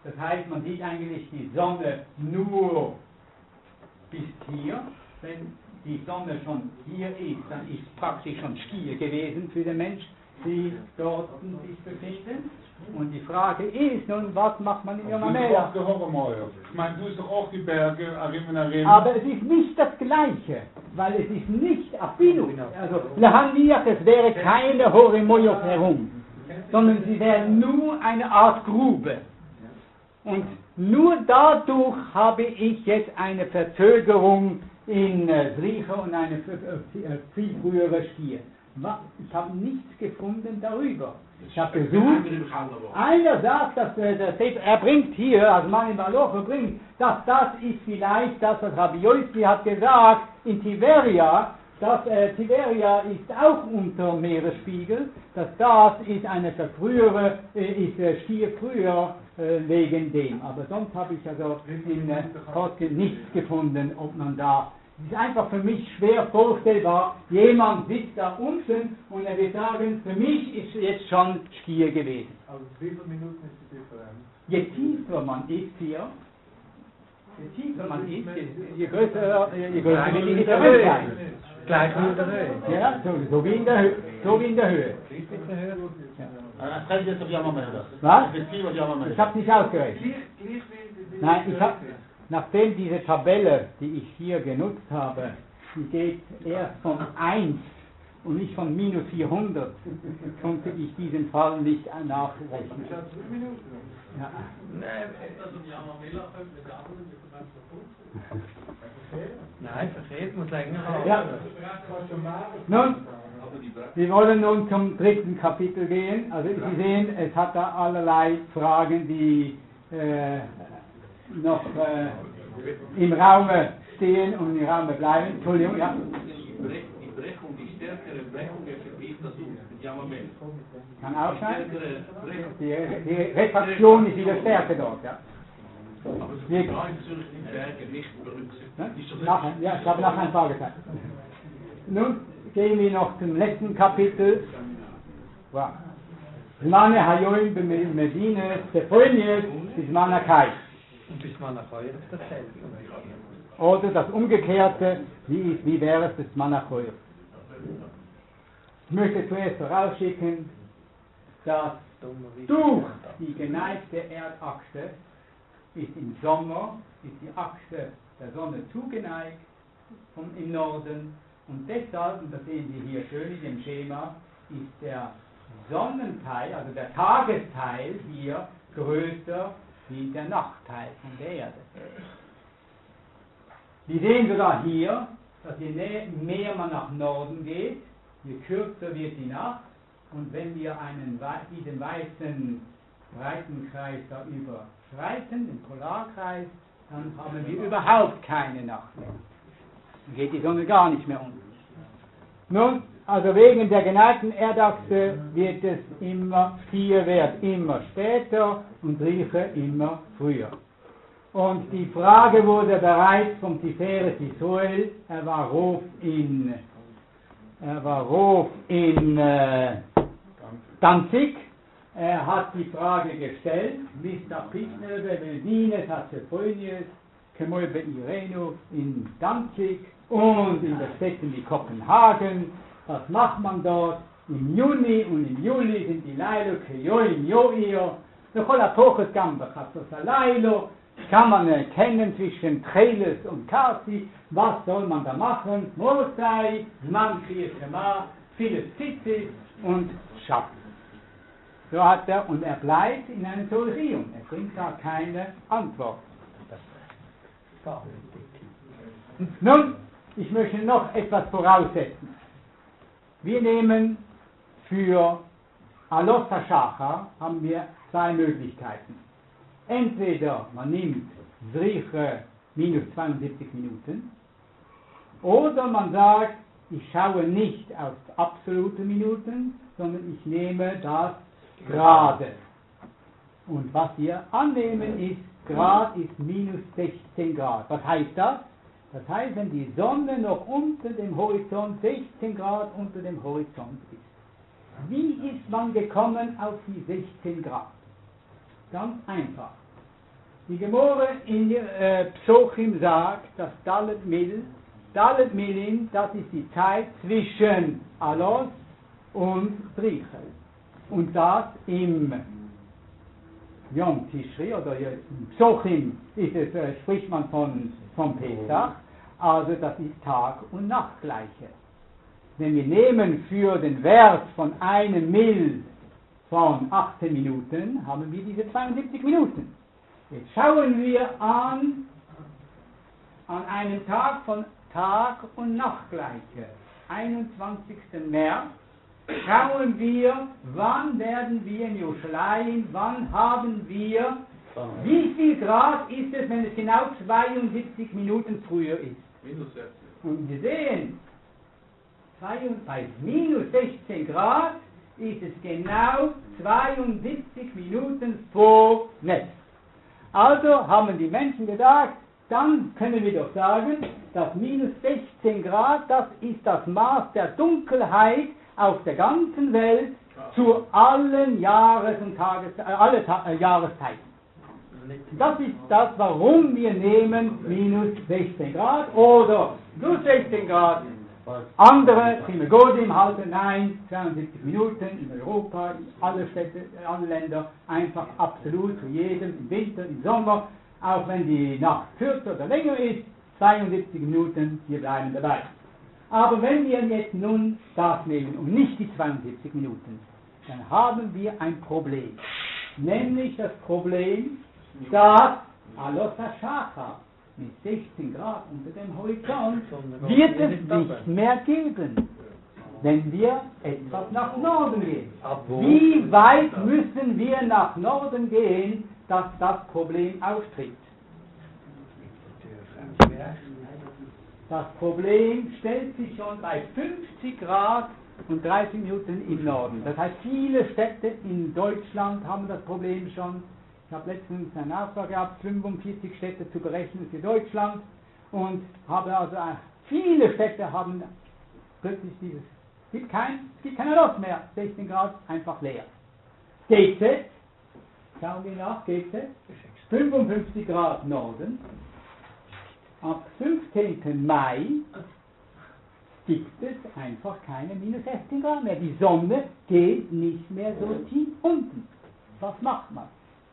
Das heißt, man sieht eigentlich die Sonne nur bis hier. Wenn die Sonne schon hier ist, dann ist praktisch schon Stier gewesen für den Mensch, die dort sich befinden. Und die Frage ist nun, was macht man in Yom HaMelech? Ich meine, du hast doch auch die Berge, Arim und Arim. Aber es ist nicht das Gleiche, weil es ist nicht Abinu. Also, Lahaniach, es wäre keine Horemoyot herum, sondern sie wäre nur eine Art Grube. Und nur dadurch habe ich jetzt eine Verzögerung in äh, Sricha und eine äh, viel frühere Stier. Ich habe nichts gefunden darüber. Ich habe gesucht. Einer sagt, dass äh, der Sefer, er bringt hier, also Manim Baloche bringt, dass das ist vielleicht das, was Rabbi Yossi hat gesagt in Tiberia, dass äh, Tiberia ist auch unter Meeresspiegel, dass das ist eine frühere, äh, ist äh, Stier früher äh, wegen dem. Aber sonst habe ich also in äh, Koske nichts gefunden, ob man da. Es ist einfach für mich schwer vorstellbar, jemand sitzt da unten und er wird sagen, für mich ist jetzt schon Stier gewesen. Also wie viele Minuten ist die Differenz? Je tiefer man ist hier, je tiefer man ist, je, je größer, je größer wird die Differenz sein. Gleich wie in der Höhe. Ja, so, so, wie in der Höhe. So wie in der Höhe. Das kann ich jetzt auf Yom HaMelech. Was? Das ist viel auf Yom HaMelech. Ich habe nicht ausgerechnet. Gleich, gleich wie die Nein, ich habe, nachdem diese Tabelle, die ich hier genutzt habe, die geht erst von eins und nicht von minus vierhundert, konnte ich diesen Fall nicht nachrechnen. Ja. Nein, verkehrt, muss länger haben. Ja. Nun, wir wollen nun zum dritten Kapitel gehen. Also Sie sehen, es hat da allerlei Fragen, die äh, noch äh, im Raume stehen und im Raume bleiben. Entschuldigung, ja. Die Brechung, die stärkere Brechung effektiv das mit Yom HaMelech. Kann auch sein. Stärkere Brechung. Die, die Refraktion ist wieder stärker dort, ja. Aber es Wir- wird da in Zürich die Berge nicht berücksichtigt. Ne? Ist das Nachher, ja, ich habe nachher ein Fragezeichen. Nun gehen wir noch zum letzten Kapitel. Wow. Zmane Hayoim Medine Stephonies Zmane Kai. Und bis man nach Heuer das hält. Oder das Umgekehrte, wie, ist, wie wäre es des Manachor? Ich möchte zuerst vorausschicken, dass durch die geneigte Erdachse ist im Sommer ist die Achse der Sonne zugeneigt vom, im Norden und deshalb, und das sehen Sie hier schön in dem Schema, ist der Sonnenteil, also der Tagesteil hier größer wie der Nachtteil von der Erde. Wir sehen sogar hier, dass je mehr man nach Norden geht, je kürzer wird die Nacht und wenn wir einen, diesen weißen Breitenkreis da überschreiten, den Polarkreis, dann haben wir überhaupt keine Nacht mehr. Dann geht die Sonne gar nicht mehr unter. Nun, also wegen der geneigten Erdachse wird es immer, vier wird immer später und Rieche immer früher. Und die Frage wurde bereits vom Tiferet Israel, er war Ruf in, er war Ruf in äh, Danzig, er hat die Frage gestellt, Mister Pichner, Beveldines, Hatzefonius, Kemol Beirenu in Danzig und in der Städten wie Kopenhagen. Was macht man dort? Im Juni und im Juli sind die Leilo, Kejoim, Joir, Nechol Atoches Gamba, Chatzos Alailo, kann man erkennen zwischen Treles und Kasi, was soll man da machen? Morsai, Zman Kriyat Shema, vieles Tzitzis und Schaff. So hat er, und er bleibt in einer Theorie, er bringt da keine Antwort. Nun, ich möchte noch etwas voraussetzen. Wir nehmen für Alos HaShachar haben wir zwei Möglichkeiten. Entweder man nimmt Sriche minus zweiundsiebzig Minuten oder man sagt, ich schaue nicht auf absolute Minuten, sondern ich nehme das Grade. Und was wir annehmen ist, Grad ist minus sechzehn Grad. Was heißt das? Das heißt, wenn die Sonne noch unter dem Horizont sechzehn Grad unter dem Horizont ist. Wie ist man gekommen auf die sechzehn Grad? Ganz einfach. Die Gemore in äh, Psochim sagt, dass Dalet Mil, Dalet Milin, das ist die Zeit zwischen Alos und Brichel. Und das im Yom Tishri oder im Psochim ist es, äh, spricht man von, von Pesach, also das ist Tag- und Nachtgleiche. Wenn wir nehmen für den Wert von einem Mil von achtzehn Minuten, haben wir diese zweiundsiebzig Minuten. Jetzt schauen wir an, an einem Tag von Tag- und Nachtgleiche, einundzwanzigsten März, schauen wir, wann werden wir in Jerusalem, wann haben wir, wie viel Grad ist es, wenn es genau zweiundsiebzig Minuten früher ist. Minus sechzehn. Und wir sehen, bei minus sechzehn Grad ist es genau zweiundsiebzig Minuten vor Netz. Also haben die Menschen gedacht, dann können wir doch sagen, dass minus sechzehn Grad, das ist das Maß der Dunkelheit auf der ganzen Welt zu allen Jahres- und Tages, äh, alle Ta äh, Jahreszeiten. Das ist das, warum wir nehmen minus sechzehn Grad oder plus sechzehn Grad. Andere, Trimegodim, halten nein, zweiundsiebzig Minuten in Europa, in alle Städte, alle Länder, einfach absolut für jeden, im Winter, im Sommer, auch wenn die Nacht kürzer oder länger ist, zweiundsiebzig Minuten, wir bleiben dabei. Aber wenn wir jetzt nun das nehmen und nicht die zweiundsiebzig Minuten, dann haben wir ein Problem. Nämlich das Problem, dass Alos HaShachar mit sechzehn Grad unter dem Horizont wird es nicht mehr geben, wenn wir etwas nach Norden gehen. Wie weit müssen wir nach Norden gehen, dass das Problem auftritt? Das Problem stellt sich schon bei fünfzig Grad und dreißig Minuten im Norden. Das heißt, viele Städte in Deutschland haben das Problem schon. Ich habe letztens einen Auftrag gehabt, fünfundvierzig Städte zu berechnen für Deutschland und habe also viele Städte haben plötzlich dieses, es gibt kein, es gibt keine Lust mehr, sechzehn Grad einfach leer. G Z, schauen wir nach, G Z, fünfundfünfzig Grad Norden, ab fünfzehnten Mai gibt es einfach keine minus sechzehn Grad mehr. Die Sonne geht nicht mehr so tief unten. Was macht man?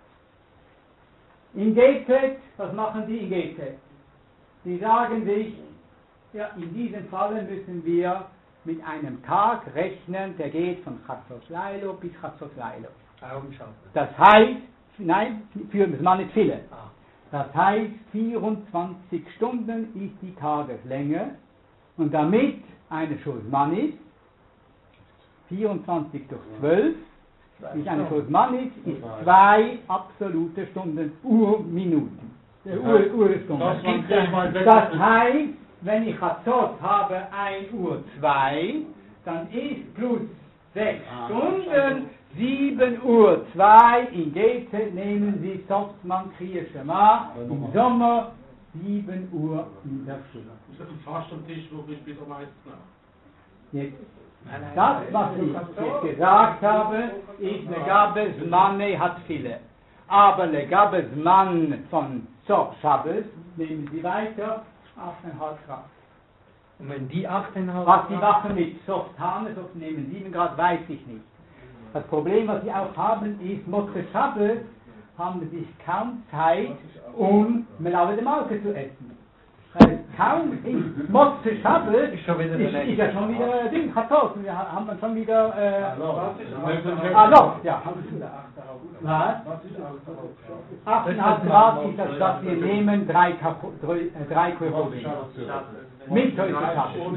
In G Z, was machen die in G Z? Sie sagen sich, ja, in diesem Fall müssen wir mit einem Tag rechnen, der geht von Chatzos Lailo bis Chatzos Lailo. Das heißt, nein, für das Mann nicht viele. Das heißt, vierundzwanzig Stunden ist die Tageslänge und damit eine Schulzmann ist, vierundzwanzig durch zwölf, ist eine Schulzmann ist, ist zwei absolute Stunden, Urminuten. Äh, Ur, Urstunden. Das, das heißt, wenn ich Chatzot habe ein Uhr zwei, dann ist plus sechs Stunden, sieben Uhr zwei, in G Z nehmen Sie Softman Kriya Shema, im Sommer sieben Uhr in der Früh. Das ist fast am Tisch, wo ich bis am meisten nach. Jetzt, das, was ich jetzt gesagt habe, ist Legabes Manne hat viele. Aber Legabes Mann von Sof Shabbos, nehmen Sie weiter, achteinhalb Grad. Und wenn die achteinhalb Was Sie machen mit Softane, Soft nehmen sieben Grad, weiß ich nicht. Das Problem, was Sie auch haben, ist, Motzei Shabbos haben Sie kaum Zeit, um Melave de Malke zu essen. Weil kaum ist Motzei Shabbos, ist, ist ja schon wieder Ding, Chatzos, wir haben dann schon wieder, äh, ah, noch, ja. Was? achteinhalb Grad ist das, dass wir nehmen drei Kohlhoben. Mit heute Shabbos.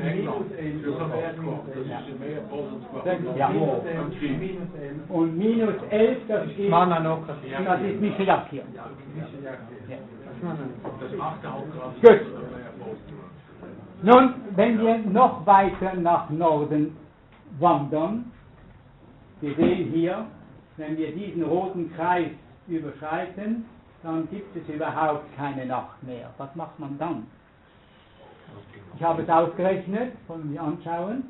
Ja. Und minus elf, das ist, das ist Mishiach hier. Gut. Nun, wenn wir noch weiter nach Norden wandern, wir sehen hier, wenn wir diesen roten Kreis überschreiten, dann gibt es überhaupt keine Nacht mehr. Was macht man dann? Ich habe es ausgerechnet, wollen wir anschauen.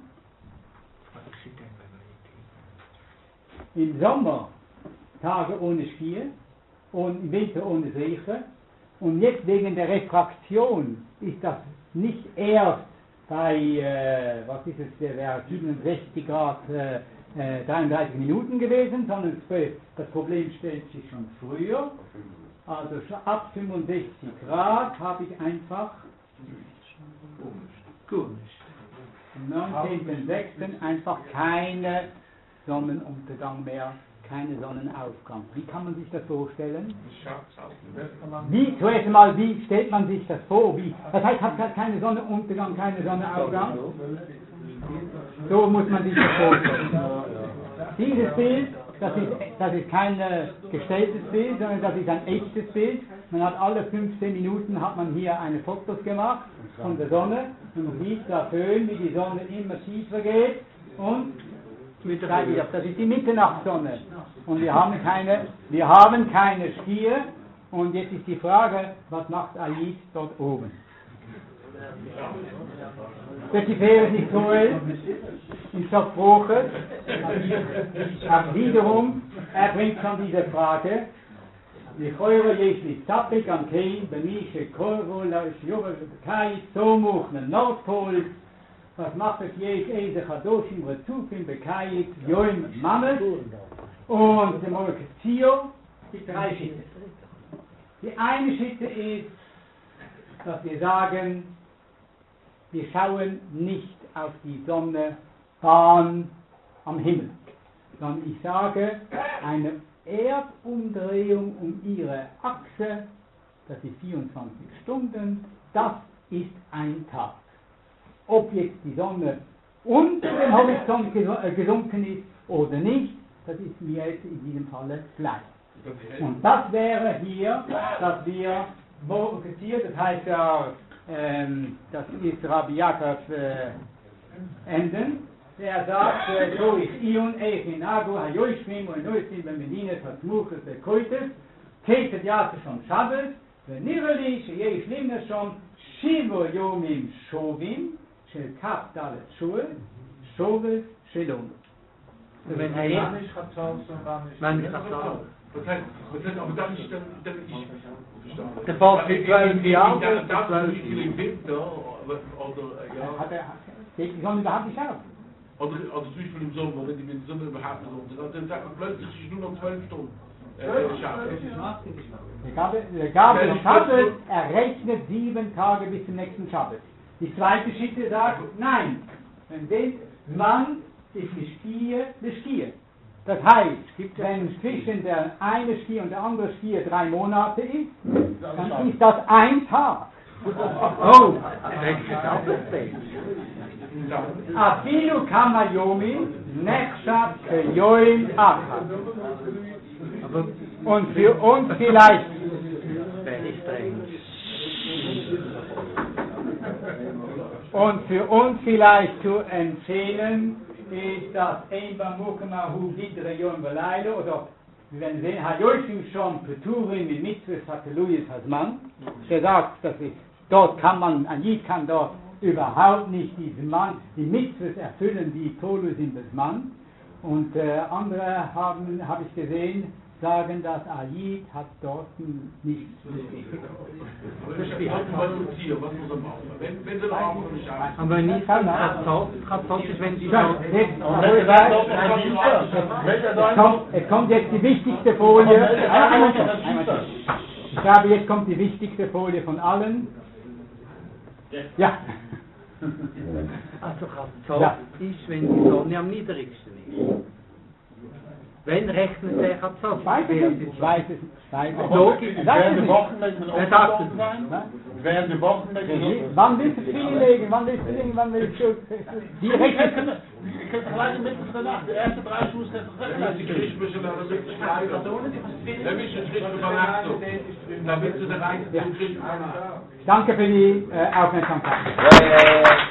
Im Sommer Tage ohne Skier, und im Winter ohne Rieche. Und jetzt wegen der Refraktion ist das nicht erst bei, äh, was ist es, der wäre siebenundsechzig Grad äh, äh, dreiunddreißig Minuten gewesen, sondern das Problem stellt sich schon früher. Also ab fünfundsechzig Grad habe ich einfach am neunzehnten sechsten einfach keine Sonnenuntergang mehr, keine Sonnenaufgang. Wie kann man sich das vorstellen? Wie, zuerst einmal, wie stellt man sich das vor? Wie, das heißt, hat keine Sonnenuntergang, keine Sonnenaufgang? So muss man sich das vorstellen. Dieses Bild, das ist, das ist kein äh, gestelltes Bild, sondern das ist ein echtes Bild. Man hat alle fünfzehn Minuten hat man hier eine Fotos gemacht von der Sonne und man sieht da schön, wie die Sonne immer tiefer geht und das ist die Mitternachtssonne. Und wir haben keine, wir haben keine Stier. Und jetzt ist die Frage, was macht Ayid dort oben? Der Tiferet nicht so in Stockbruche. Aber wiederum, er bringt schon diese Frage. לכאורה יש לי ספק גם כן במי שקורו לשיעור בקיץ סמוך לנורדפול. Was macht es jetzt Eise Chadoshim Rezufim Bekayit Joim Mamet und dem Orkezio? Die drei Schitte. Die eine Schitte ist, dass wir sagen, wir schauen nicht auf die Sonne Bahn am Himmel, sondern ich sage, eine Erdumdrehung um ihre Achse, das ist vierundzwanzig Stunden, das ist ein Tag. Ob jetzt die Sonne unter dem Horizont gesunken ist oder nicht, das ist mir jetzt in diesem Falle gleich. Und das wäre hier, dass wir, wo das heißt ja, ähm, das ist Rabbi Yaakov äh, Enden, der sagt, äh, so ist Ion, Eich in Agu, Hayoishmim, und Neusim, wenn Medines hat Muches, der Koites, Ketet Yate schon Shabbos, wenn Nireli, Sheyei Shlimne schon, Shivo Yomim Shovim, של כף דלת שול, שובל שלום. Wenn ich Chatzal, Wenn ich Chatzal. Das heißt, aber dann ist dann, dann ist... Der Ball für zwölf Jahre. Das zum Beispiel im Winter, oder, ja... Hat er, geht die Sonne überhaupt nicht auf? Oder, oder zum Beispiel im Sommer, wenn die Sonne überhaupt nicht untergeht, dann sagt man plötzlich, es ist nur noch zwölf Stunden. Der Gabriel Schabbat errechnet sieben Tage bis zum nächsten Schabbat. Die zweite Schitte sagt, nein, wenn man ist die Stier, die Stier. Das heißt, wenn zwischen der eine Stier und der andere Stier drei Monate ist, dann ist das ein Tag. Oh, Afilu Kamayomi, Nechshat Keyoim Achad. Und für uns vielleicht, und für uns vielleicht zu empfehlen, ist das Einba Mukamahu Gidre Yom Belailo, oder wir werden sehen, Hayoshim schon Peturim in Mitzvahs Hateluyes Hasman, der sagt, dass ich, dort kann man, ein Jid kann dort überhaupt nicht diesen Mann, die Mitzvahs erfüllen, die Tolus in das Mann, und äh, andere haben, habe ich gesehen, sagen, dass Ayid hat dort nichts zu tun. Aber nicht Chatzot ist, wenn die... Es kommt jetzt die wichtigste Folie. Ich glaube, jetzt kommt die wichtigste Folie von allen. Ja. Also Chatzot ja. ist, wenn die Sonne am niedrigsten ist. Wenn rechnet der Chatzot? Ich weiß es nicht. Ich weiß es nicht. Logisch. Während Wochen Wer sagt es? Während Wochen Wann willst du freilegen? Wann willst du legen? Wann willst du... Die rechnet... Ich kann gleich mitten in der Nacht. Der erste drei Schuss ist das. Die Christmische Lehrer sind nicht frei. Da bist du Christmische Vernacht. Da willst du dann eigentlich zum Christmische. Danke für die äh, Aufmerksamkeit.